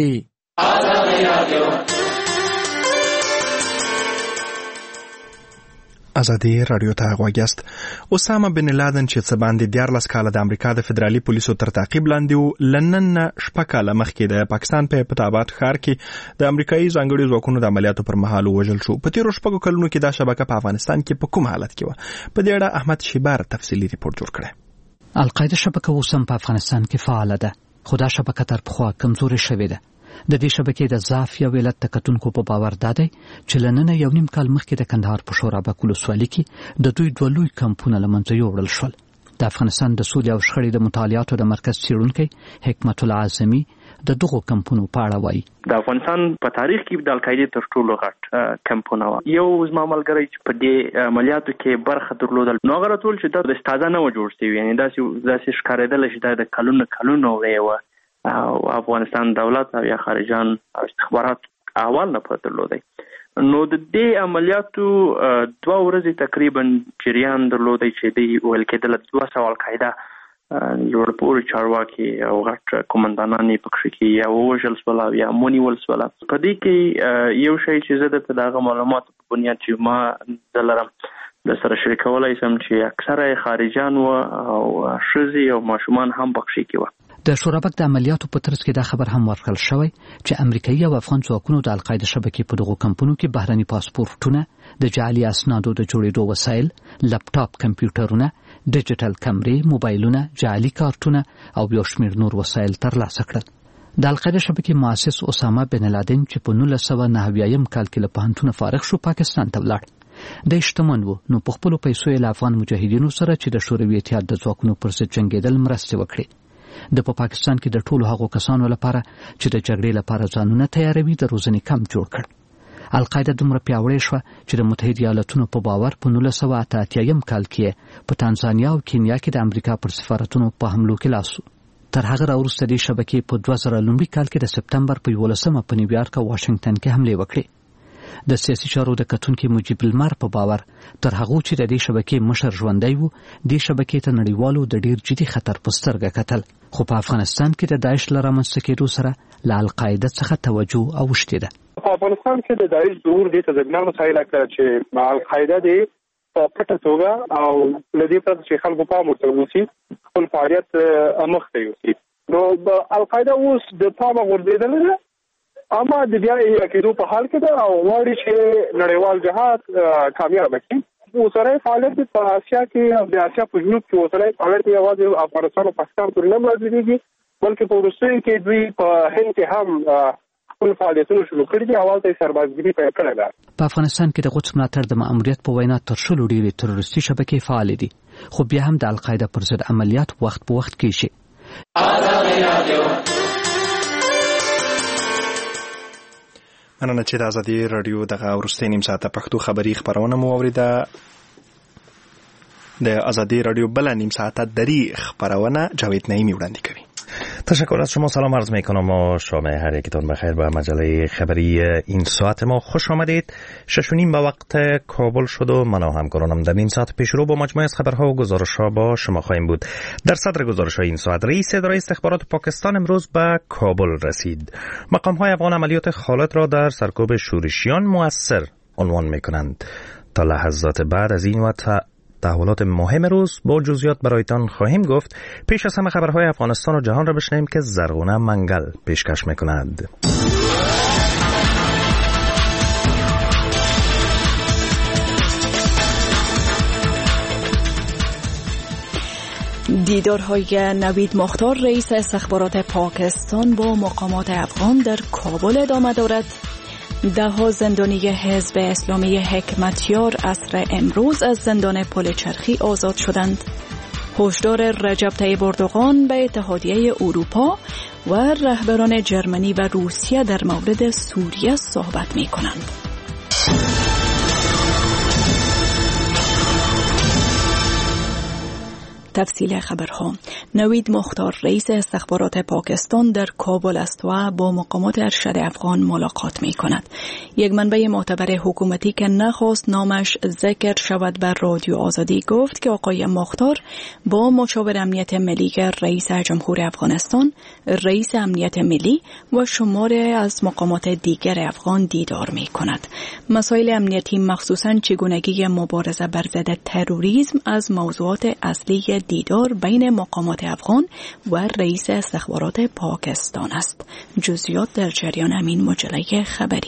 وڅېړي.
ازادي راډیو ته غوږ یاست. اسامه بن لادن چې څه باندې 14 کاله د امریکا د فدرالي پولیسو تر تعقیب لاندې و، لندن نه 6 کاله مخکې د پاکستان په پټاباد ښار کې د امریکایي ځانګړي ځواکونو د عملیاتو پر مهال وژل شو. په تیرو 6 کلونو کې دا شبکه په افغانستان کې په کوم حالت کې و؟ په دې اړه احمد شیبار تفصیلي ریپورت جوړ کړی.
القاعده شبکه اوس هم په افغانستان کې فعال ده، خو دا شبکه تر پخوا کمزورې شوې ده. د دې شبکې د ضعف یا ولادت تکتونکو په باور دادی چې لننه یو نیم کال مخکې د کندهار په شورابک ولسوالۍ کې د دوی دوه لوی کمپونه له منځه یوړل شول. د افغانستان د سولې او شخړې د مطالعاتو د مرکز څېړونکی حکمت الله اعظمي د دغو کمپونو په اړه وایي.
د افغانستان په تاریخ کې د القاعده تر ټولو غټ کمپونه و. یو زما ملګری چې په دې عملیاتو کې برخه درلودل، نو هغه ټول چې د استاده نه و جوړ شوی، یعنی داسې ښکارېدل چې د کلونو وې او افغانستان دولت او یا خارجان او استخبارات احوال نه پته درلودي. نو د دې عملیاتو 2 ورځې تقریبا جریان درلودي چې دی ویل کېدل 200 القاعده لوړپوړي چارواکي او غټ کمانډانان پکې کې یا وژل شول یا مونیول شول. په دې کې یو شی چې زه د دغه معلوماتو په بنیاد چې ما دلرم د سره شریکولای سم چې اکثره خارجان او شذي او ماشومان هم پکې کې و.
د شورابک د عملیاتو په ترڅ کې دا خبر هم ورکړل شوی چې امریکایي او افغان ځواکونو د القاعده شبکې په دغو کمپونو کې بهرني پاسپورتونه، د جعلي اسنادو د جوړېدو وسایل، لپټاپ کمپیوټرونه، ډیجیټل کمرې، موبایلونه، جعلي کارتونه او یو شمېر نور وسایل ترلاسه کړل. د القاعده شبکې مؤسس اسامه بن لادن چې په 1990 کال کې له پوهنتونه فارغ شو پاکستان ته ولاړ. د شتمن وو، نو په خپلو پیسو یې له افغان مجاهدینو سره چې د شوروي اتحاد د ځواکونو پر ضد جنګېدل مرستې وکړې. د پاکستان کې د ټولو هغو کسانو لپاره چې د جګړې لپاره ځانونه تیاروي د روزنې کمپ جوړ کړ. القاعده دومره پیاوړې شوه چې د متحده ایالاتونو په باور په 1988 کال کې په تانزانیا او کینیا کې د امریکا پر سفارتونو په حملو کې لاس و. تر هغه راوروسته دې شبکې په 2000 کال کې د سپتمبر په 11 په نیویارک او واشنگټن کې حملې وکړې. د سیاسي چارو د کتونکو مجيب المر په باور تر هغه چې د دې شبکې مشر ژوندۍ وو، د شبکې ته نړیوالو د ډیر جدي خطر په سترګه کتل. خو په افغانستان کې د داعش لپاره رامنځته کېدو سره له القاعده څخه توجه اوښتې ده.
په افغانستان کې د داعش ظهور د تزګنانو مسایل کړ چې مع القاعده د پټه توګه او لدی پر چې خلکو په متوسي خپل فعالیت مخته یوسي. نو القاعده اوس د پامه ورزيدل اما د بیا یې کېدو په حال کې ده او غواړي چې نړیوال جهاد کامیاب شي. اوسنی فعالیت په آسیا کې او د آسیا په جنوب کې اوسنی فعالیت یوازې افغانستان او پاکستان پورې نه محدودېږي، بلکې په وروستیو کې دوی په هند کې هم خپل فعالیتونه شروع کړي دي. اول ته سربازګري پیل کړې ده. په
افغانستان کې د قدس ملاتړ د ماموریت په وینا تر شلو ډېرې تروریستي شبکې فعال دي، خو بیا هم د القاعده پر ضد عملیات وخت په وخت کېږي.
مننه چې د ازادي رادیو دغه وروستۍ نیم ساعته پښتو خبري خبرونه مو اوریده. د ازادي رادیو بل نیم ساعته دری خبرونه جاوید نعیمی وړاندې کوي.
تشکر از شما، سلام عرض میکنم و شام هر یکتون بخیر. به مجله خبری این ساعت ما خوش آمدید. 6:30 به وقت کابل شد و من و همکارانم در نیم ساعت پیش رو با مجموعه از خبرها و گزارش‌ها با شما خواهیم بود. در صدر گزارش‌های این ساعت رئیس اداره استخبارات پاکستان امروز به کابل رسید. مقام‌های افغان عملیات خالد را در سرکوب شورشیان مؤثر عنوان می‌کنند. تا لحظات بعد از این و تحولات مهم روز با جزئیات برایتان خواهیم گفت. پیش از همه خبرهای افغانستان و جهان را بشنویم که زرغونه منگل پیشکش می‌کند.
دیدارهای نوید مختار رئیس استخبارات پاکستان با مقامات افغان در کابل ادامه دارد. 10 زندانی حزب اسلامی حکمتیار عصر امروز از زندان پل چرخی آزاد شدند. هشدار رجب طیب اردوغان به اتحادیه اروپا و رهبران جرمنی و روسیه در مورد سوریه صحبت می کنند. تفصیل خبرها. نوید مختار رئیس استخبارات پاکستان در کابل است و با مقامات ارشد افغان ملاقات می کند. یک منبع معتبر حکومتی که نخواست نامش ذکر شود بر رادیو آزادی گفت که آقای مختار با مشاور امنیت ملی رئیس جمهور افغانستان، رئیس امنیت ملی و شماری از مقامات دیگر افغان دیدار می کند. مسائل امنیتی مخصوصاً چگونگی مبارزه بر ضد تروریسم از موضوعات اصلی دیدار بین مقامات افغان و رئیس استخبارات پاکستان است. جزئیات در جریان همین مجله خبری.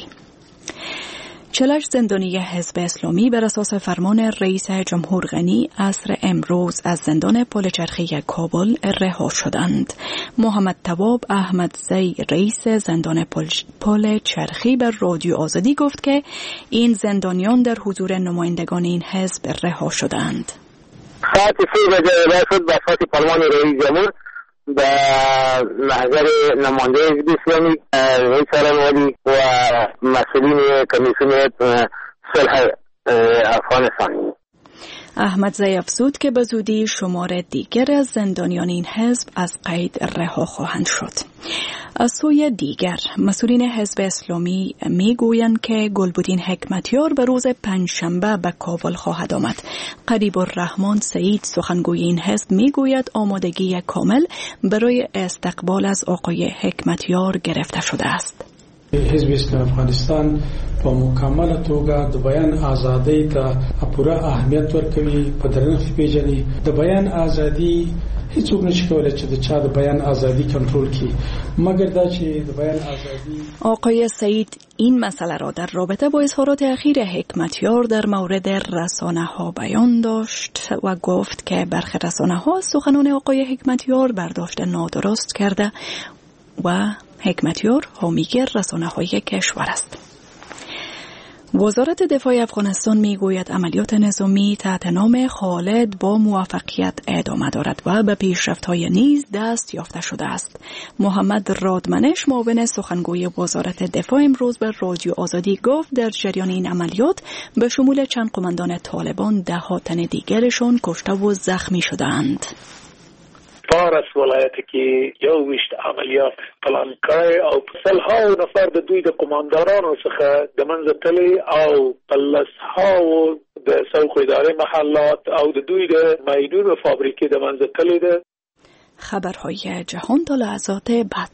48 زندانی حزب اسلامی بر اساس فرمان رئیس جمهور غنی عصر امروز از زندان پل چرخی کابل رها شدند. محمد تواب احمدزی رئیس زندان پل چرخی بر رادیو آزادی گفت که این زندانیان در حضور نمایندگان این حزب رها شدند.
ساعت 3 بجه اعلام شد به اساس فرمان رئیس جمهور به محضر نماینده حزب اسلامی رئیس سالن‌ولی و مسئولین کمیسیون صلح افغانستان.
احمدزی افزود که به زودی شمار دیگر از زندانیان این حزب از قید رها خواهند شد. از سوی دیگر مسئولین حزب اسلامی میگویند که گلبدین حکمتیار به روز پنجشنبه به کابل خواهد آمد. قریب الرحمن سعید سخنگوی این حزب میگوید آمادگی کامل برای استقبال از آقای حکمتیار گرفته شده است.
حزب اسلام افغانستان په مکمله توګه د بیان ازادۍ ته پوره اهمیت ورکوي، په درنښت پیژني. د بیان ازادي هیڅوک نشي کولای چې د چا د بیان ازادي کنټرول کړي، مګر دا چې د بیان ازادي.
آقای سعید این مسئله را در رابطه با اظهارات اخیر حکمتیار در مورد رسانه‌ها بیان داشت و گفت که برخی رسانه‌ها سخنان آقای حکمتیار برداشت نادرست کرده و حکمتیار حامیگر رسانه‌های کشور است. وزارت دفاع افغانستان میگوید عملیات نظامی تحت نام خالد با موفقیت ادامه دارد و به پیشرفت‌های نیز دست یافته شده است. محمد رادمنش معاون سخنگوی وزارت دفاع امروز به رادیو آزادی گفت در جریان این عملیات به شمول چند قماندان طالبان 10 تن دیگرشان کشته و زخمی شدند.
فارس ولایت کې یو وشت عملیات پلان کړی او سلهاو نفر د دوی د قماندانانو څخه د منځه تللي او پلسهاو د سوق اداره محلات او د دوی د ماینونو فابریکې د منځه تللي ده.
خبرهای جهان تا لحظات بعد.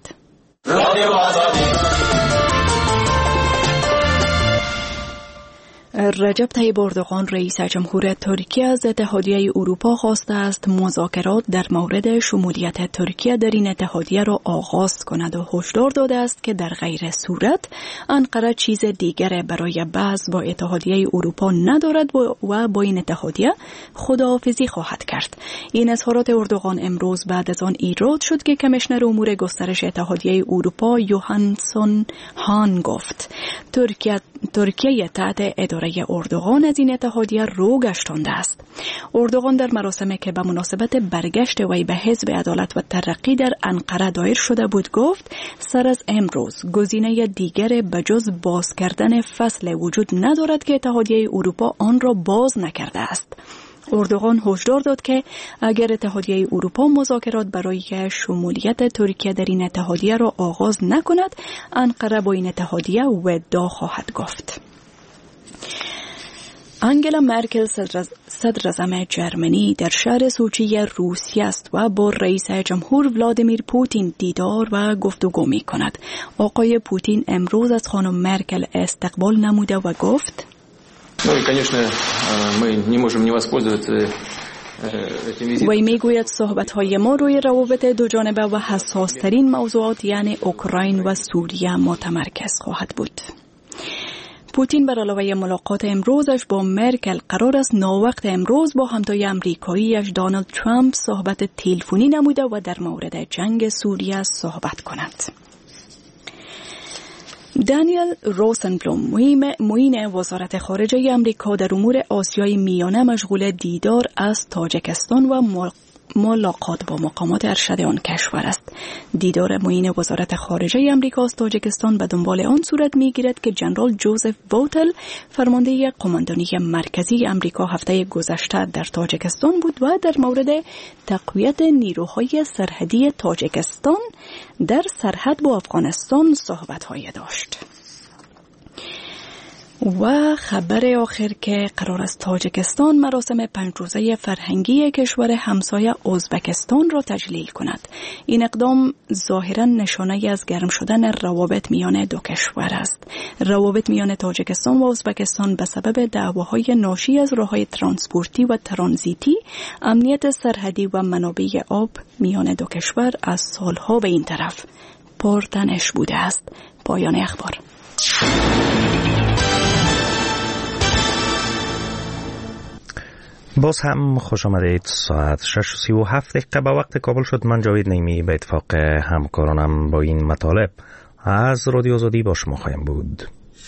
رجب طیب اردوغان رئیس جمهور ترکیه از اتحادیه اروپا خواسته است مذاکرات در مورد شمولیت ترکیه در این اتحادیه را آغاز کند و هشدار داده است که در غیر صورت انقره چیز دیگر برای بحث با اتحادیه اروپا ندارد و با این اتحادیه خداحافظی خواهد کرد. این اظهارات اردوغان امروز بعد از آن ایراد شد که کمیشنر امور گسترش اتحادیه اروپا یوهانسون هان گفت ترکیه تحت اداره اردوغان از این اتحادیه رو گشتانده است. اردوغان در مراسمی که به مناسبت برگشت وی به حزب عدالت و ترقی در انقره دایر شده بود گفت سر از امروز گزینه دیگر بجز باز کردن فصل وجود ندارد که اتحادیه اروپا آن را باز نکرده است. اردوغان هشدار داد که اگر اتحادیه اروپا مذاکرات برای شمولیت ترکیه در این اتحادیه را آغاز نکند انقره با این اتحادیه وداع خواهد گفت. انگلا مرکل صدر اعظم جرمنی در شهر سوچی روسیه است و با رئیس جمهور ولادیمیر پوتین دیدار و گفتگو می کند. آقای پوتین امروز از خانم مرکل استقبال نموده و گفت وی میگوید صحبت‌های ما روی روابط دو جانبه و حساس‌ترین موضوعات یعنی اوکراین و سوریه متمرکز خواهد بود. پوتین بر علاوه ملاقات امروزش با مرکل قرار است ناوقت امروز با همتای امریکاییش دونالد ترامپ صحبت تلفنی نموده و در مورد جنگ سوریه صحبت کند. دانیل روسنبلوم معین وزارت خارجه امریکا در امور آسیای میانه مشغول دیدار از تاجیکستان و ملاقات با مقامات ارشد آن کشور است. دیدار معین وزارت خارجه امریکا از تاجیکستان به دنبال آن صورت می‌گیرد که جنرال جوزف بوتل فرمانده قماندانی مرکزی امریکا هفته گذشته در تاجیکستان بود و در مورد تقویت نیروهای سرحدی تاجیکستان در سرحد با افغانستان صحبت‌های داشت. و خبر آخر که قرار است تاجیکستان مراسم 5 روزه فرهنگی کشور همسایه ازبکستان را تجلیل کند. این اقدام ظاهراً نشانه از گرم شدن روابط میان دو کشور است. روابط میان تاجیکستان و ازبکستان به سبب دعواهای ناشی از راههای ترانسپورتی و ترانزیتی، امنیت سرحدی و منابع آب میان دو کشور از سالها به این طرف پرتنش بوده است. پایان اخبار.
باز هم خوش آمدید. ساعت 6:37 به وقت کابل شد. من جاوید نیمی به اتفاق همکارانم با این مطالب از رادیو آزادی با شما خواهیم بود.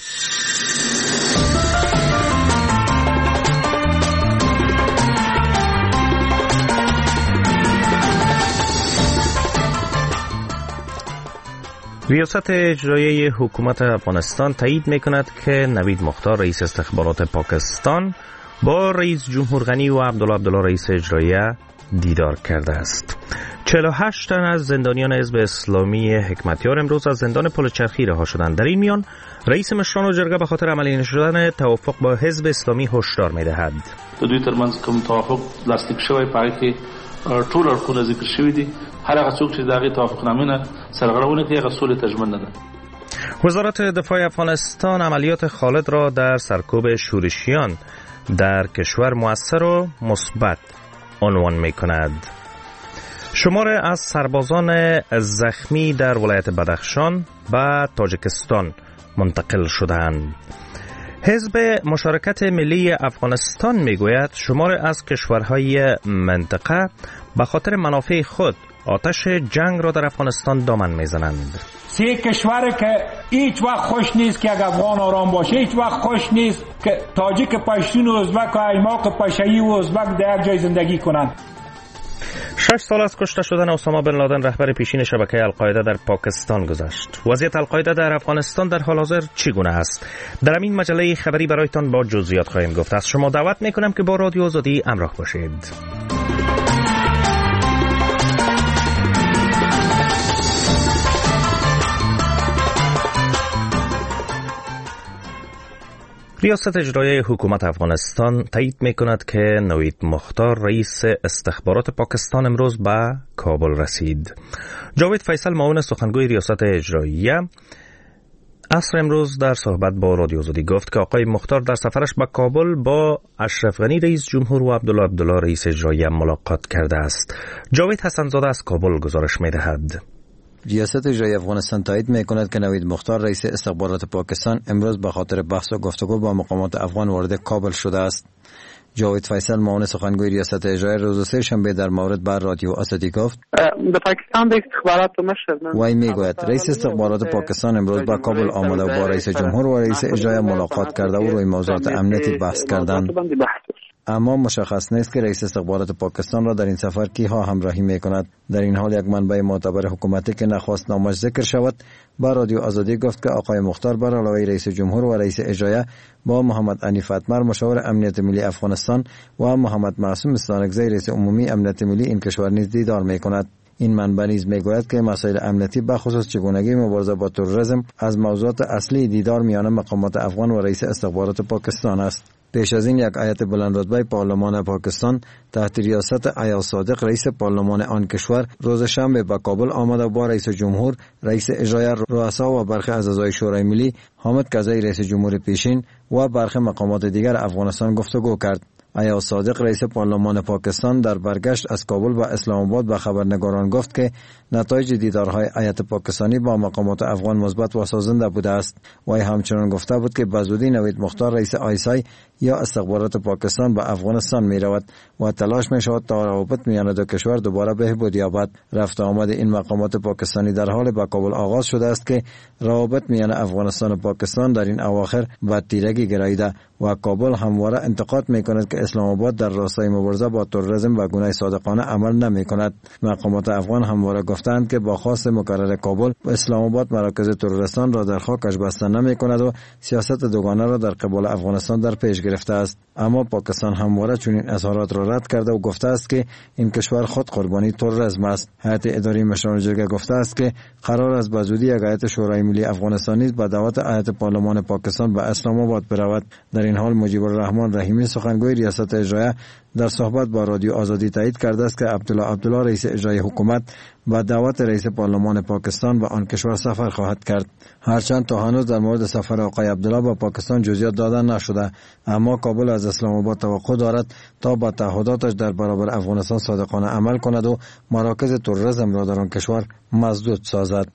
ریاست اجرایی حکومت افغانستان تایید میکند که نوید مختار رئیس استخبارات پاکستان با رئیس جمهور غنی و عبدالله رئیس اجراییه دیدار کرده است. 48 تن از زندانیان حزب اسلامی حکمتیار امروز از زندان پل چرخی رها شدند. در این میان رئیس مشران جرگه به خاطر عملی نشدن توافق با حزب اسلامی هشدار می‌دهد.
دوی ترمنځ کوم توافق لاسلیک شوی پای کې ټول اړخونه ذکر شوی دي. هر هغه څوک چې دغه توافقنامه نه سرغړونه کوي هغه سولې تضمین نه ده.
وزارت دفاع افغانستان عملیات خالد را در سرکوب شورشیان در کشور مؤثر و مثبت عنوان می‌کند. شمار از سربازان زخمی در ولایت بدخشان به تاجیکستان منتقل شدند. حزب مشارکت ملی افغانستان میگوید شمار از کشورهای منطقه به خاطر منافع خود آتش جنگ را در افغانستان دامن میزنند.
3 کشور که هیچ وقت خوش نیست که اگر افغان آرام باشه، هیچ وقت خوش نیست که تاجیک پشتون و ازبک و ایماق پشایی و ازبک در یک جای زندگی کنند.
6 سال از کشته شدن اسامه بن لادن رهبر پیشین شبکه القاعده در پاکستان گذشت. وضعیت القاعده در افغانستان در حال حاضر چگونه است؟ در این مجله خبری برایتان با جزئیات خواهیم گفت. از شما دعوت میکنم که با رادیو آزادی همراه باشید. ریاست اجرایی حکومت افغانستان تایید میکند که نوید مختار رئیس استخبارات پاکستان امروز به کابل رسید. جاوید فیصل معاون سخنگوی ریاست اجرایی عصر امروز در صحبت با رادیو آزادی گفت که آقای مختار در سفرش به کابل با اشرف غنی رئیس جمهور و عبدالله رئیس اجرایی ملاقات کرده است. جاوید حسن‌زاده از کابل گزارش می‌دهد.
ریاست اجرایی افغانستان تایید می‌کند که نوید مختار رئیس استخبارات پاکستان امروز به خاطر بحث و گفتگو با مقامات افغان وارد کابل شده است. جاوید فیصل معاون سخنگوی ریاست اجرایی روز سه‌شنبه در مورد بر رادیو آزادی گفت
در پاکستان د استخبارات مشر
وی میگوید رئیس استخبارات پاکستان امروز به کابل آمده و با رئیس جمهور و رئیس اجرایی ملاقات کرده و روی موضوعات امنیتی بحث کردند. اما مشخص نیست که رئیس استخبارات پاکستان را در این سفر کیها همراهی میکند. در این حال یک منبع معتبر حکومتی که نخواست نامش ذکر شود با رادیو آزادی گفت که آقای مختار بر علاوه رئیس جمهور و رئیس اجرایی با محمد عنیف اتمر مشاور امنیت ملی افغانستان و محمد معصوم استانکزی رئیس عمومی امنیت ملی این کشور نیز دیدار میکند. این منبع نیز میگوید که مسائل امنیتی به خصوص چگونگی مبارزه با تروریسم از موضوعات اصلی دیدار میان مقامات افغان و رئیس استخبارات پاکستان است. پیش از این یک هیئت بلندرتبه پارلمان پاکستان تحت ریاست ایاز صادق رئیس پارلمان آن کشور روز شنبه به کابل آمد و با رئیس جمهور، رئیس اجرایی، رؤسا و برخی از اعضای شورای ملی، حامد کرزی رئیس جمهور پیشین و برخی مقامات دیگر افغانستان گفتگو کرد. ایاز صادق رئیس پارلمان پاکستان در برگشت از کابل و اسلام آباد به خبرنگاران گفت که نتایج دیدارهای هیئت پاکستانی با مقامات افغان مثبت و سازنده بوده است. وی همچنان گفته بود که بزودی نوید مختار رئیس آیسای یا استخبارات پاکستان به افغانستان می رود و تلاش می شود تا روابط میان دو کشور دوباره بهبود یابد. رفت آمد این مقامات پاکستانی در حال به کابل آغاز شده است که روابط میان افغانستان و پاکستان در این اواخر به تیرگی گراییده و کابل همواره انتقاد می کند که اسلام آباد در راستای مبارزه با تروریسم و گونه صادقانه عمل نمی کند. مقامات افغان همواره گفتند که با خواست مکرر کابل اسلام آباد مراکز تروریستان را در خاکش بسته نمی کند و سیاست دوگانه را در قبال افغانستان در پیش گرفته است. اما پاکستان همواره چنین اظهارات را رد کرده و گفته است که این کشور خود قربانی تروریسم است. هیئت اداری مشران جرگه گفته است که قرار است بزودی یک هیئت شورای ملی افغانستانی به دعوت هیئت پارلمان پاکستان به اسلام آباد برود. در این حال مجیب الرحمن رحیمی سخنگوی ریاست اجرایی در صحبت با رادیو آزادی تایید کرده است که عبدالله رئیس اجرایی حکومت با دعوت رئیس پارلمان پاکستان به آن کشور سفر خواهد کرد. هرچند تا هنوز در مورد سفر آقای عبدالله به پاکستان جزئیات داده نشده، اما کابل از اسلام آباد توقع دارد تا با تعهداتش در برابر افغانستان صادقانه عمل کند و مراکز تروریسم را در آن کشور مسدود سازد.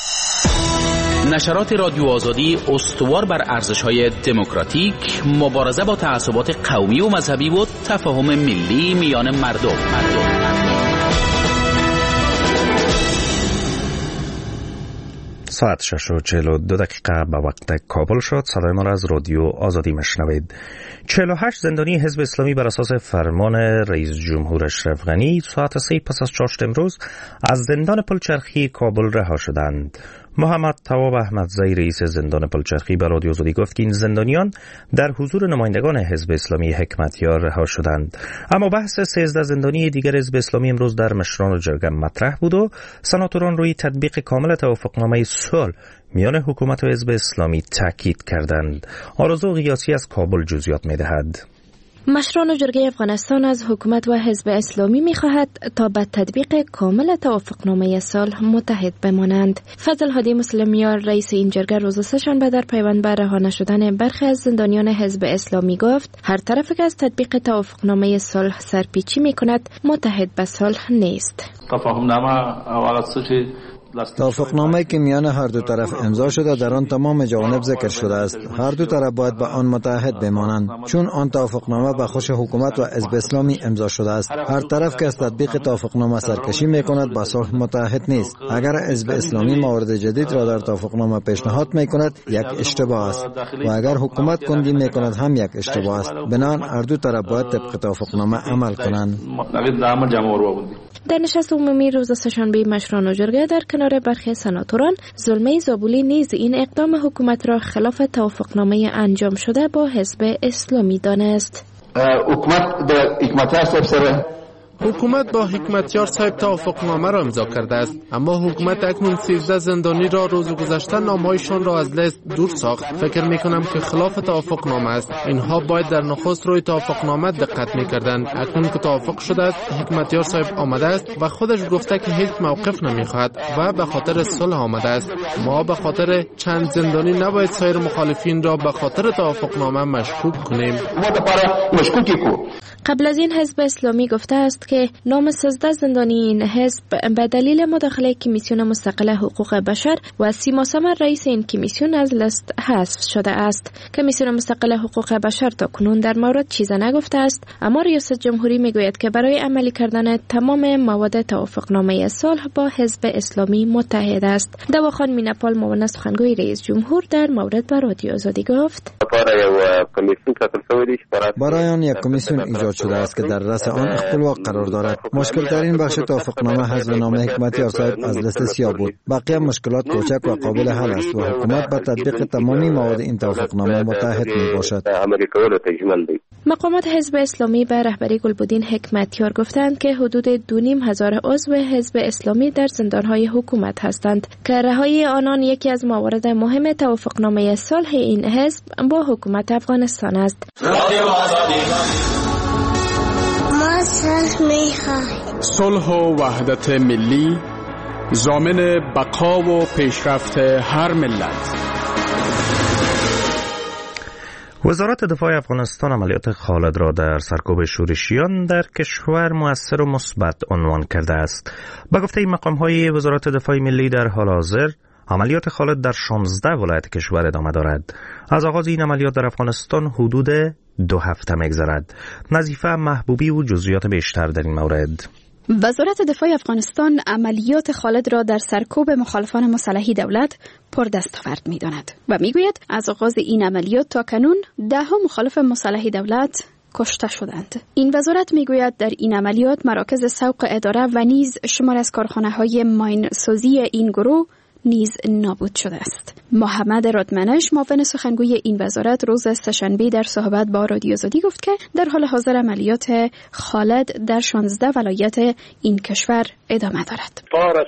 نشرات رادیو آزادی استوار بر ارزش‌های دموکراتیک، مبارزه با تعصبات قومی و مذهبی و تفاهم ملی میان مردم.
ساعت 6:42 به وقت کابل شد. صدای ما را از رادیو آزادی مشنوید. 48 زندانی حزب اسلامی بر اساس فرمان رئیس جمهور اشرف غنی ساعت 3 پس از چاشت امروز از زندان پلچرخی کابل رها شدند. محمد تواب احمدزی رئیس زندان پلچرخی به رادیو آزادی گفت که این زندانیان در حضور نمایندگان حزب اسلامی حکمتیار رها شدند. اما بحث 13 زندانی دیگر حزب اسلامی امروز در مشران جرگه مطرح بود و سناتوران روی تطبیق کامل توافقنامه صلح میان حکومت و حزب اسلامی تاکید کردند. آرزو قیاسی از کابل جزئیات می‌دهد.
مشران جرگه افغانستان از حکومت و حزب اسلامی می‌خواهد تا به تطبیق کامل توافقنامه صلح متحد بمانند. فضل هادی مسلمیار رئیس این جرگه روز سه‌شنبه در پیوند به رها نشدن برخی از زندانیان حزب اسلامی گفت هر طرف که از تطبیق توافقنامه صلح سرپیچی می‌کند متحد به صلح نیست.
توافقنامه‌ای که میان هر دو طرف امضا شده در آن تمام جوانب ذکر شده است. هر دو طرف باید به آن متحد بمانند چون آن توافقنامه به خوش حکومت و حزب اسلامی امضا شده است. هر طرف که از تطبیق توافقنامه سرکشی میکند به صلح متحد نیست. اگر حزب اسلامی موارد جدید را در توافقنامه پیشنهاد میکند یک اشتباه است و اگر حکومت کندی میکند هم یک اشتباه است. بنابراین هر دو طرف باید طبق توافقنامه عمل کنند.
در نشست عمومی روز سه‌شنبه مشران جرگه در کنار برخی سناتوران زلمه زابولی نیز این اقدام حکومت را خلاف توافقنامه انجام شده با حزب اسلامی دانست.
حکومت د حکمتیار صاحب سره
حکومت با حکمتیار صاحب توافقنامه را امضا کرده است، اما حکومت اکنون 13 زندانی را روز گذشته نامه‌هایشان را از لیست دور ساخت. فکر می‌کنم که خلاف توافقنامه است. اینها باید در نخست روی توافقنامه دقت می‌کردند. اکنون که توافق شده است، حکمتیار صاحب آمده است و خودش گفته که هیچ موقف نمی‌خواهد و به خاطر صلح آمده است. ما به خاطر چند زندانی نباید سایر مخالفین را به خاطر توافقنامه مشکوک کنیم.
قبل از این حزب اسلامی گفته است که نام 13 زندانی این حزب به دلیل مداخله کمیسیون مستقل حقوق بشر و سیما سمر رئیس این کمیسیون از لیست حذف شده است. کمیسیون مستقل حقوق بشر تا کنون در مورد چیزی نگفته است، اما ریاست جمهوری میگوید که برای عملی کردن تمام مواد توافقنامه صلح با حزب اسلامی متحد است. دواخان مینپال معاون سخنگوی رئیس جمهور در مورد با رادیو آزادی گفت:
برای آن یک کمیسیون ایجاد شده است که در رأس آن اختلاف قرار دارد. مشکل ترین بخش توافقنامه حذف نام حکمتیار صاحب از لیست سیاه بود. بقیه مشکلات کوچک و قابل حل است و حکومت به تطبیق تمامی مواد این توافقنامه متحد میباشد.
مقامات حزب اسلامی به رهبری گلبدین حکمتیار گفتند که حدود 2,500 عضو حزب اسلامی در زندانهای حکومت هستند که رهایی آنان یکی از موارد مهم توافقنامه صلح این حزب با حکومت افغانستان است.
صلح و وحدت ملی ضامن بقا و پیشرفت هر ملت.
وزارت دفاع افغانستان عملیات خالد را در سرکوب شورشیان در کشور مؤثر و مثبت عنوان کرده است. با گفته مقام‌های وزارت دفاع ملی در حال حاضر عملیات خالد در 16 ولایت کشور ادامه دارد. از آغاز این عملیات در افغانستان حدود 2 هفته می‌گذرد. نظیفه محبوبی و جزئیات بیشتر در این مورد.
وزارت دفاع افغانستان عملیات خالد را در سرکوب مخالفان مسلح دولت پردستاورد می‌داند و می‌گوید از آغاز این عملیات تا کنون 10 مخالف مسلح دولت کشته شدند. این وزارت میگوید در این عملیات مراکز سوق اداره و نیز شمار از کارخانه‌های ماین سازی این گروه نیز نابود شده است. محمد رادمنش معاون سخنگوی این وزارت روز سه‌شنبه در صحبت با رادیو آزادی گفت که در حال حاضر عملیات خالد در 16 ولایت این کشور ادامه دارد.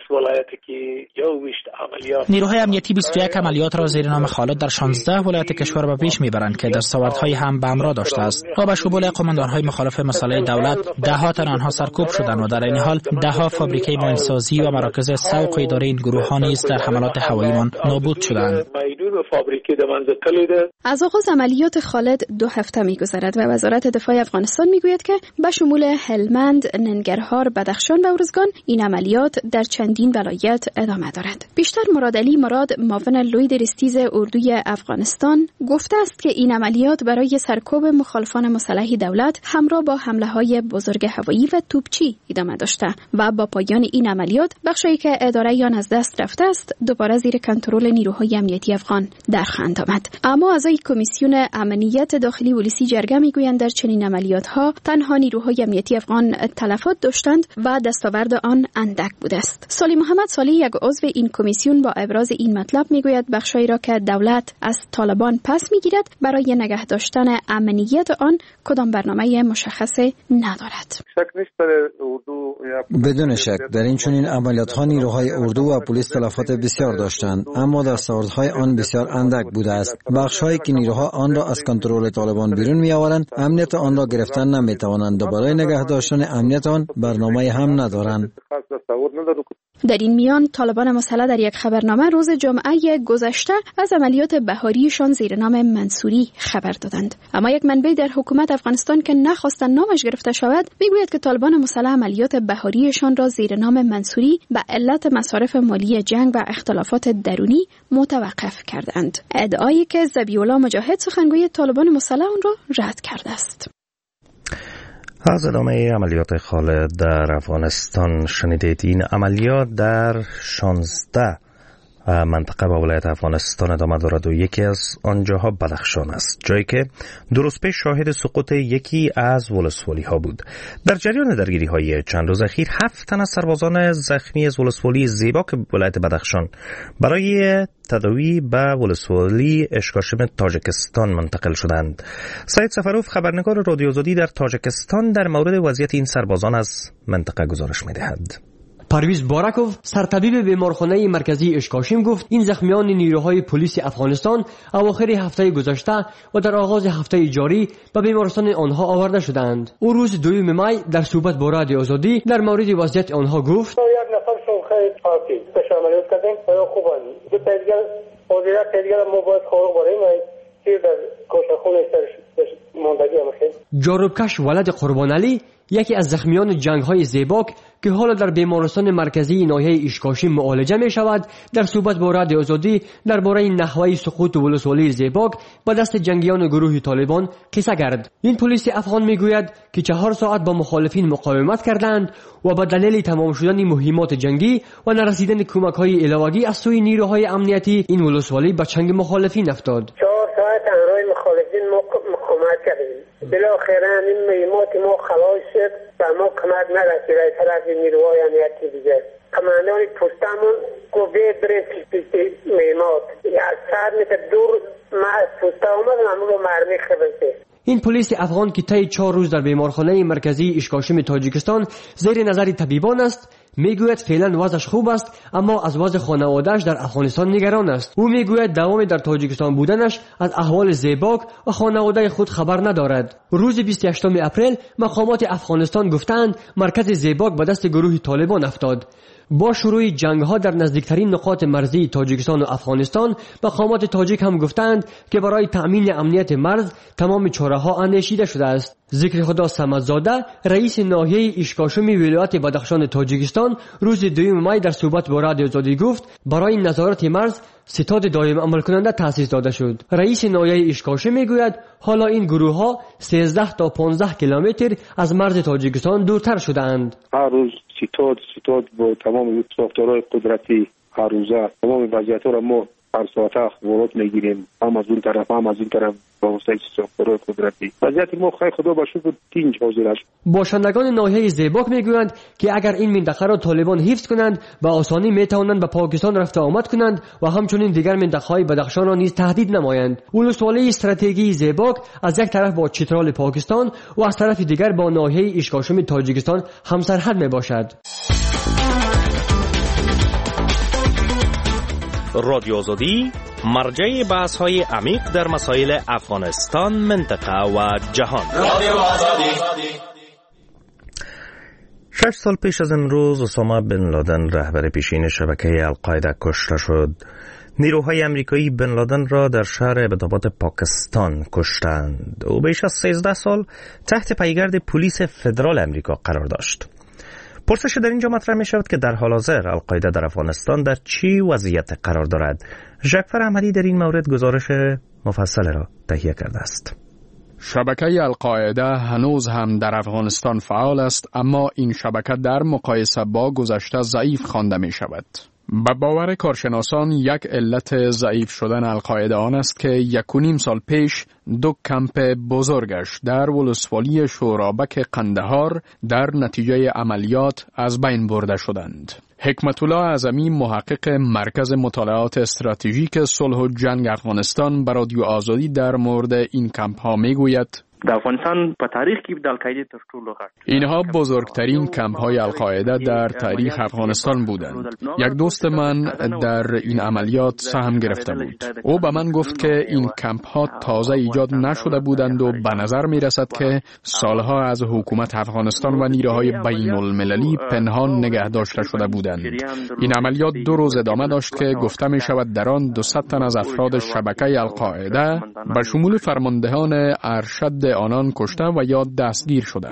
نیروهای امنیتی 21 عملیات را زیر نام خالد در 16 ولایت کشور به پیش میبرند که دستاوردهای هم به همراه داشته است و با شمول قماندان‌های مخالف مسلح دولت 10 تن آنها سرکوب شدند و در این حال 10 فابریکه ماینسازی و مراکز سوق اداره این گروه‌ها نیز در حملات هواییمان نابود شدند.
از آغاز عملیات خالد 2 هفته می‌گذرد و وزارت دفاع افغانستان میگوید که به شمول هلمند، ننگرهار، بدخشان و ارزگان این عملیات در چندین ولایت ادامه دارد. بیشتر مرادعلی مراد معاون لوی درستیز اردوی افغانستان گفته است که این عملیات برای سرکوب مخالفان مسلح دولت همراه با حمله‌های بزرگ هوایی و توپچی ادامه داشته و با پایان این عملیات بخشی که اداره آن از دست رفته است دوباره زیر کنترل نیروهای امنیتی افغان درخواهند آمد. اما اعضای کمیسیون امنیت داخلی ولسی جرگه میگویند در چنین عملیات‌ها تنها نیروهای امنیتی افغان تلفات داشتند و دستاورد آن اندک بوده است. سالی محمد سالی یک عضو این کمیسیون با ابراز این مطلب میگوید بخشی را که دولت از طالبان پس میگیرد برای نگه داشتن امنیت آن کدام برنامه مشخصی ندارد.
بدون شک در این چنین عملیات‌ها نیروهای اردو و پلیس تلفات بسیار داشتند، اما دستاوردهای آن بسیار اندک بوده است. بخش‌هایی که نیروها آن را از کنترل طالبان بیرون می‌آورند، امنیت آن را گرفتن نمی‌توانند و برای نگه داشتن امنیت آن برنامه هم ندارند.
در این میان طالبان مسلح در یک خبرنامه روز جمعه گذشته از عملیات بهاریشان زیر نام منصوری خبر دادند. اما یک منبع در حکومت افغانستان که نخواستند نامش گرفته شود میگوید که طالبان مسلح عملیات بهاریشان را زیر نام منصوری به علت مصارف مالی جنگ و اختلافات درونی متوقف کردند. ادعایی که ذبیح‌الله مجاهد سخنگوی طالبان مسلح آن را رد کرده است.
از ادامه عملیات خالد در افغانستان شنیدید. این عملیات در 16 منطقه و ولایت افغانستان ادامه دارد و یکی از آنجاها بدخشان است، جایی که درست پیش شاهد سقوط یکی از ولسوالی ها بود. در جریان درگیری های چند روز اخیر 7 تن از سربازان زخمی از ولسوالی زیباک ولایت بدخشان برای تداوی به ولسوالی اشکاشم تاجیکستان منتقل شدند. سعید سفروف خبرنگار رادیو آزادی در تاجیکستان در مورد وضعیت این سربازان از منطقه گزارش می‌دهد.
پرویز بارکوف سرطبیب بیمارخانه مرکزی اشکاشم گفت این زخمیان نیروهای پلیس افغانستان اواخر هفته گذشته و در آغاز هفته جاری به بیمارستان آنها آورده شدند. او روز 2 می در صحبت با رادیو آزادی در مورد وضعیت آنها گفت:
یک نفرشون خیلی خاصی عملیات کردیم و خوبن. دو تا دیگر ما باید خارق بریم که در کوشخونه ماندگی هم.
جاروبکش ولد قربان علی یکی از زخمیان جنگ‌های زیباک که حالا در بیمارستان مرکزی ناحیه اشکاشم معالجه می شود در صحبت با رادیو آزادی درباره نحوه سقوط ولسوالی زیباک به دست جنگیان گروه طالبان قصه کرد. این پلیس افغان می گوید که 4 ساعت با مخالفین مقاومت کردند و به دلیل تمام شدن مهمات جنگی و نرسیدن کمک‌های علاوه‌ای از سوی نیروهای امنیتی این ولسوالی به چنگ مخالفین افتاد.
4 ساعت همراه مخالفین مقاومت کردیم. بالاخره این مهمات ما خلاص شد و ما کمک نرسید از طرف نیروهای امنیتی دیگر. کماندان پستمون گفته بریم پیش مهمات. 100 متر دور ما از پسته آمدم همون رو مرمی خبرده.
این پلیس افغان که طی 4 روز در بیمارخانه مرکزی اشکاشم تاجیکستان زیر نظر طبیبان است میگوید فعلا وضعش خوب است، اما از وضع خانواده‌اش در افغانستان نگران است. او میگوید دوام در تاجیکستان بودنش از احوال زیباک و خانواده خود خبر ندارد. روز 28 اپریل مقامات افغانستان گفتند مرکز زیباک به دست گروه طالبان افتاد. با شروع جنگ‌ها در نزدیکترین نقاط مرزی تاجیکستان و افغانستان، مقامات تاجیک هم گفتند که برای تأمین امنیت مرز تمام چاره‌ها اندیشیده شده است. ذکر خدا صمدزاده رئیس ناحیه اشکاشم ولایت بدخشان تاجیکستان روز 2 می در صحبت با رادیو آزادی گفت برای نظارت مرز ستاد دائم عمل کننده تأسیس داده شد. رئیس ناحیه اشکاشم میگوید حالا این گروه ها 13 تا 15 کیلومتر از مرز تاجیکستان دورتر شده‌اند.
هر روز ستاد با تمام ساختارهای قدرتی هر روزه تمام وضعیت‌ها را ما هر ساعت اخبارات میگیریم، هم از اون طرف هم از این طرف با وسیله ساختارهای قدرتی. وضعیت ما خیر خدا به شکر تینج حاضر است.
باشندگان ناحیه زیباک میگویند که اگر این منطقه را طالبان حفظ کنند به آسانی میتوانند به پاکستان رفت آمد کنند و همچنین دیگر منطقه‌های بدخشان را نیز تهدید نمایند. ولسوالی استراتژی زیباک از یک طرف با چترال پاکستان و از طرف دیگر با ناحیه اشکاشم تاجیکستان همسرحد میباشد.
رادیو آزادی مرجع بحث‌های عمیق در مسائل افغانستان، منطقه و جهان. رادیو آزادی. 6 سال پیش از امروز اسامه بن لادن رهبر پیشین شبکه القاعده کشته شد. نیروهای امریکایی بن لادن را در شهر ابتاباد پاکستان کشتند. او بیش از 13 سال تحت پیگرد پلیس فدرال امریکا قرار داشت. پرسش در اینجا مطرح می شود که در حال حاضر القاعده در افغانستان در چی وضعیت قرار دارد؟ ژاکفر احمدی در این مورد گزارش مفصل را تهیه کرده است.
شبکه القاعده هنوز هم در افغانستان فعال است، اما این شبکه در مقایسه با گذشته ضعیف خوانده می شود. به باور کارشناسان یک علت ضعیف شدن القاعده آن است که 1.5 سال پیش 2 کمپ بزرگش در ولسوالی شورابک قندهار در نتیجه عملیات از بین برده شدند. حکمت الله اعظمی محقق مرکز مطالعات استراتژیک صلح و جنگ افغانستان به رادیو آزادی در مورد این کمپ ها میگوید:
در افغانستان په تاریخ کې د القاعده تر ټولو غټ
اینها بزرگترین کمپ های القاعده در تاریخ افغانستان بودند. یک دوست من در این عملیات سهم گرفته بود. او به من گفت که این کمپ ها تازه ایجاد نشده بودند و به نظر می رسد که سالها از حکومت افغانستان و نیروهای بین المللی پنهان نگه داشته شده بودند. این عملیات 2 روز ادامه داشت که گفته می شود در آن 200 تن از افراد شبکه القاعده به شمول فرماندهان ارشد آنان کشته و یا دستگیر شدند.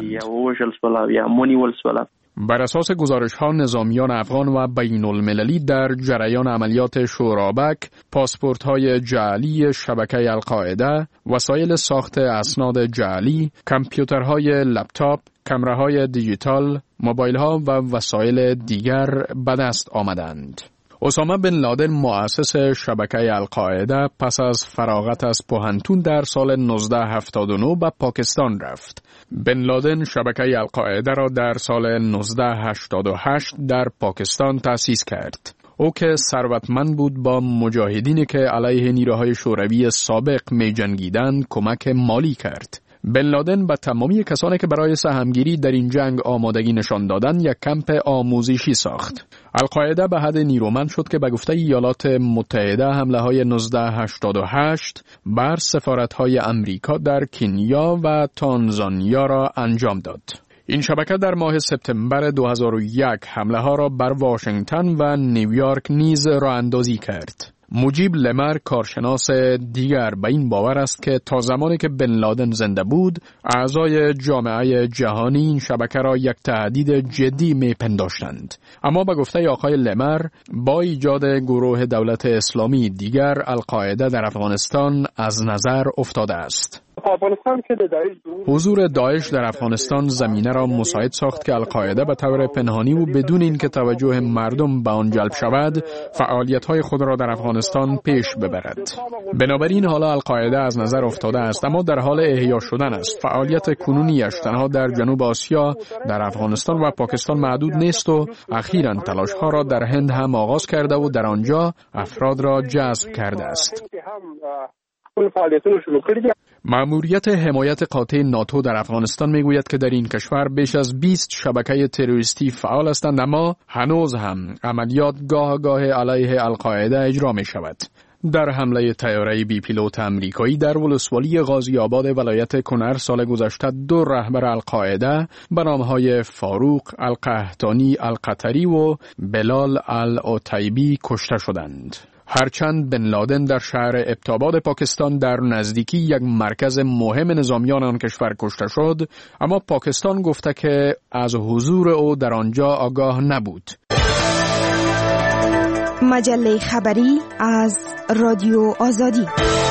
بر اساس گزارش‌ها نظامیان افغان و بین المللی در جریان عملیات شورابک، پاسپورت‌های جعلی شبکه القاعده، وسایل ساخت اسناد جعلی، کامپیوترهای لپتاپ، کامراهای دیجیتال، موبایل‌ها و وسایل دیگر به دست آمدند. اسامه بن لادن مؤسس شبکه القاعده پس از فراغت از پوهنتون در سال 1979 به پاکستان رفت. بن لادن شبکه القاعده را در سال 1988 در پاکستان تأسیس کرد. او که ثروتمند بود با مجاهدینی که علیه نیروهای شوروی سابق می جنگیدند کمک مالی کرد. بن لادن به تمامی کسانی که برای سهمگیری در این جنگ آمادگی نشان دادند یک کمپ آموزشی ساخت. القاعده به حد نیرومند شد که به گفته ایالات متحده حمله‌های 1988 بر سفارت‌های آمریکا در کنیا و تانزانیا را انجام داد. این شبکه در ماه سپتامبر 2001 حمله‌ها را بر واشنگتن و نیویورک نیز راه اندازی کرد. مجیب لمر کارشناس دیگر به این باور است که تا زمانی که بن لادن زنده بود، اعضای جامعه جهانی این شبکه را یک تهدید جدی می‌پنداشتند. اما به گفته آقای لمر، با ایجاد گروه دولت اسلامی دیگر، القاعده در افغانستان از نظر افتاده است. حضور داعش در افغانستان زمینه را مساعد ساخت که القاعده به طور پنهانی و بدون اینکه توجه مردم به آن جلب شود، فعالیت‌های خود را در افغانستان پیش ببرد. بنابراین حالا القاعده از نظر افتاده است، اما در حال احیا شدن است. فعالیت کنونیش تنها در جنوب آسیا، در افغانستان و پاکستان محدود نیست و اخیراً تلاش‌ها را در هند هم آغاز کرده و در آنجا افراد را جذب کرده است. مأموریت حمایت قاطع ناتو در افغانستان میگوید که در این کشور بیش از 20 شبکه تروریستی فعال هستند، اما هنوز هم عملیات گاه علیه القاعده اجرا می شود. در حمله طیاره بی پیلوت امریکایی در ولسوالی غازی آباد ولایت کنر سال گذشته 2 رهبر القاعده به نامهای فاروق القحطانی القطری و بلال العتیبی کشته شدند. هرچند بن لادن در شهر ابتاباد پاکستان در نزدیکی یک مرکز مهم نظامیان آن کشور کشته شد، اما پاکستان گفته که از حضور او در آنجا آگاه نبود.
مجله خبری از رادیو آزادی.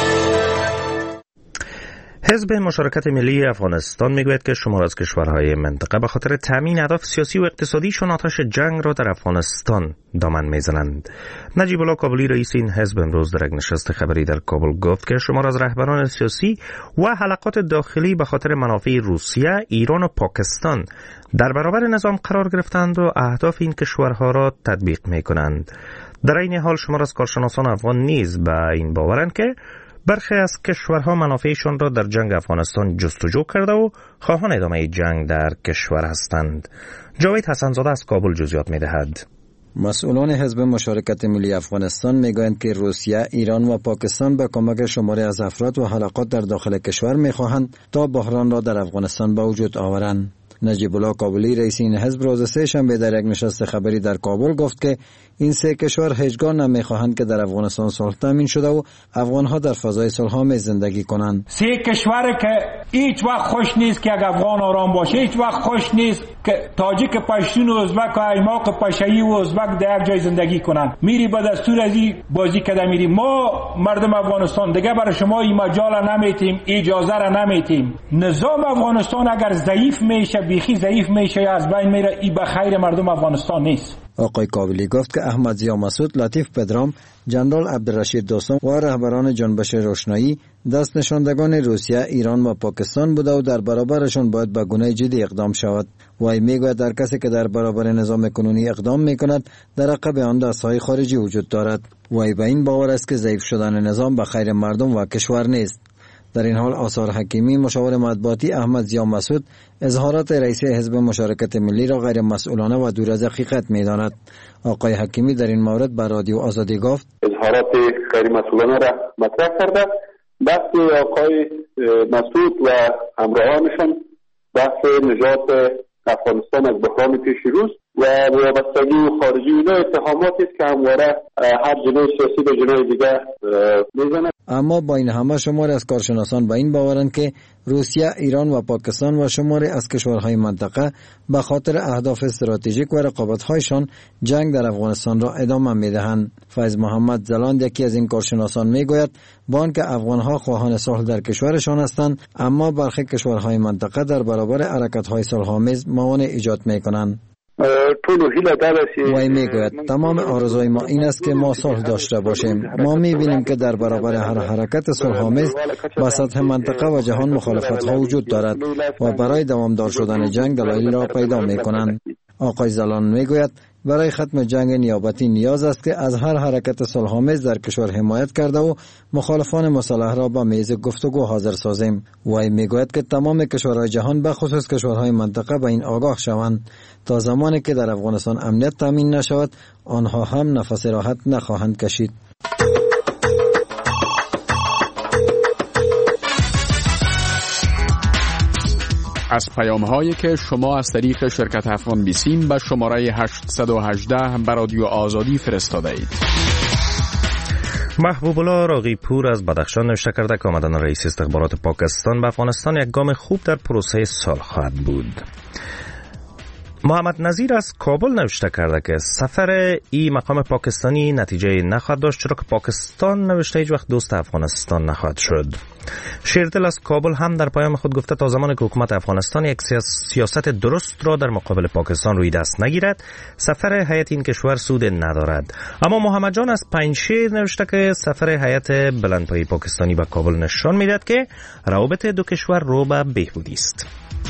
حزب مشارکت ملی افغانستان میگوید که شمار از کشورهای منطقه به خاطر تامین اهداف سیاسی و اقتصادیشان آتش جنگ را در افغانستان دامن میزنند. نجیب الله کابلی رئیس این حزب امروز در یک نشست خبری در کابل گفت که شمار از رهبران سیاسی و حلقات داخلی به خاطر منافع روسیه، ایران و پاکستان در برابر نظام قرار گرفتند و اهداف این کشورها را تطبیق میکنند. در این حال شمار از کارشناسان افغان نیز به این باورند که برخی از کشورها منافعشان را در جنگ افغانستان جستجو کرده و خواهان ادامه جنگ در کشور هستند. جاوید حسنزاده از کابل جزئیات می‌دهد.
مسئولان حزب مشارکت ملی افغانستان میگویند که روسیه، ایران و پاکستان به کمک شماری از افراد و حلقات در داخل کشور می‌خواهند تا بحران را در افغانستان به وجود آورند. نجیب الله کابلی رئیس این حزب روز سه‌شنبه در یک نشست خبری در کابل گفت که این 3 کشور هیچگاه نمیخواهند که در افغانستان صلح تامین شده و افغانها در فضای صلح‌آمیز زندگی کنند.
3 کشور که هیچ وقت خوش نیست که اگر افغان آرام باشه، هیچ وقت خوش نیست که تاجیک، پشتون و ازبک و ایماق پشایی و ازبک در یک جای زندگی کنند. میری به دستور از این بازی کده میری. ما مردم افغانستان دیگه برای شما این مجال نمیتیم، اجازه را نمیتیم. نظام افغانستان اگر ضعیف میشه، بیخی ضعیف میشه یا از بین میره، این به خیر مردم افغانستان نیست.
آقای کابلی گفت که احمد ضیا مسعود، لطیف پدرام، جنرال عبدالرشید دوستم و رهبران جنبش روشنایی دست نشاندگان روسیه، ایران و پاکستان بوده و در برابرشان باید به گونه جدی اقدام شود. وی میگوید در کسی که در برابر نظام کنونی اقدام میکند در عقب آن دستهای خارجی وجود دارد. وی به این باور است که ضعیف شدن نظام به خیر مردم و کشور نیست. در این حال آثار حکیمی، مشاور مطبوعاتی احمد ضیا مسعود، اظهارات رئیس حزب مشارکت ملی را غیر مسئولانه و دور از حقیقت می‌داند. آقای حکیمی در این مورد به رادیو آزادی گفت:
اظهارات غیر مسئولانه را مطرح کرده. بحث آقای مسعود و همراهانشان بحث نجات افغانستان از بحران پیش روز و وابستگی خارجی اینا اتهاماتی است که همواره هر جناح سیاسی به جناح دیگر میزنه.
اما با این همه شماری از کارشناسان به این باورند که روسیه، ایران و پاکستان و شماری از کشورهای منطقه به خاطر اهداف استراتژیک و رقابت‌هایشان جنگ در افغانستان را ادامه می‌دهند. فیض محمد زلاند یکی از این کارشناسان می‌گوید با آنکه افغان‌ها خواهان صلح در کشورشان هستند، اما برخی کشورهای منطقه در برابر حرکت‌های صلح‌آمیز موانع ایجاد می‌کنند. وی میگوید تمام آرزوی ما این است که ما صلح داشته باشیم. ما میبینیم که در برابر هر حرکت صلح‌آمیز با سطح منطقه و جهان مخالفت‌ها وجود دارد و برای دوامدار شدن جنگ دلایل را پیدا میکنند. آقای زلان میگوید برای ختم جنگ نیابتی نیاز است که از هر حرکت صلح‌آمیز در کشور حمایت کرده و مخالفان مسلح را به میز گفتگو حاضر سازیم. وی میگوید که تمام کشورهای جهان به خصوص کشورهای منطقه به این آگاه شوند. تا زمانی که در افغانستان امنیت تامین نشود آنها هم نفس راحت نخواهند کشید.
از پیام‌هایی که شما از طریق شرکت افغان بیسیم به شماره 818 به رادیو آزادی فرستاده اید.
محبوب الله راقی پور از بدخشان نوشته کرده که آمدن رئیس استخبارات پاکستان به افغانستان یک گام خوب در پروسه صلح خواهد بود. محمد نظیر از کابل نوشته کرده که سفر ای مقام پاکستانی نتیجه نخواهد داشت، چرا که پاکستان نوشته هیچ وقت دوست افغانستان نخواهد شد. شیردل از کابل هم در پیام خود گفته تا زمانی که حکومت افغانستان یک سیاست درست را در مقابل پاکستان روی دست نگیرد سفر هیئت این کشور سود ندارد. اما محمد جان از پنجشیر نوشته که سفر هیئت بلندپایه پاکستانی به کابل نشان میدهد که روابط دو کشور رو به بهبودی است.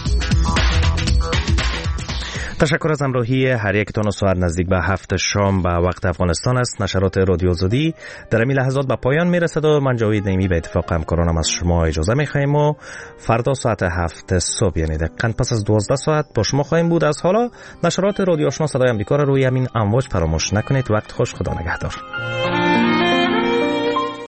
تشکر از همراهی هر یکتان. ساعت نزدیک به 7 شام به وقت افغانستان است. نشرات رادیو آزادی در این لحظات به پایان میرسد و من جاوید نعیمی به اتفاق همکارانم از شما اجازه میخوایم و فردا ساعت 7 صبح یعنی دقیقاً پس از 12 ساعت با شما خواهیم بود. از حالا نشرات رادیو آشنا صدای آمریکا را روی همین امواج فراموش نکنید. وقت خوش. خدا نگهدار.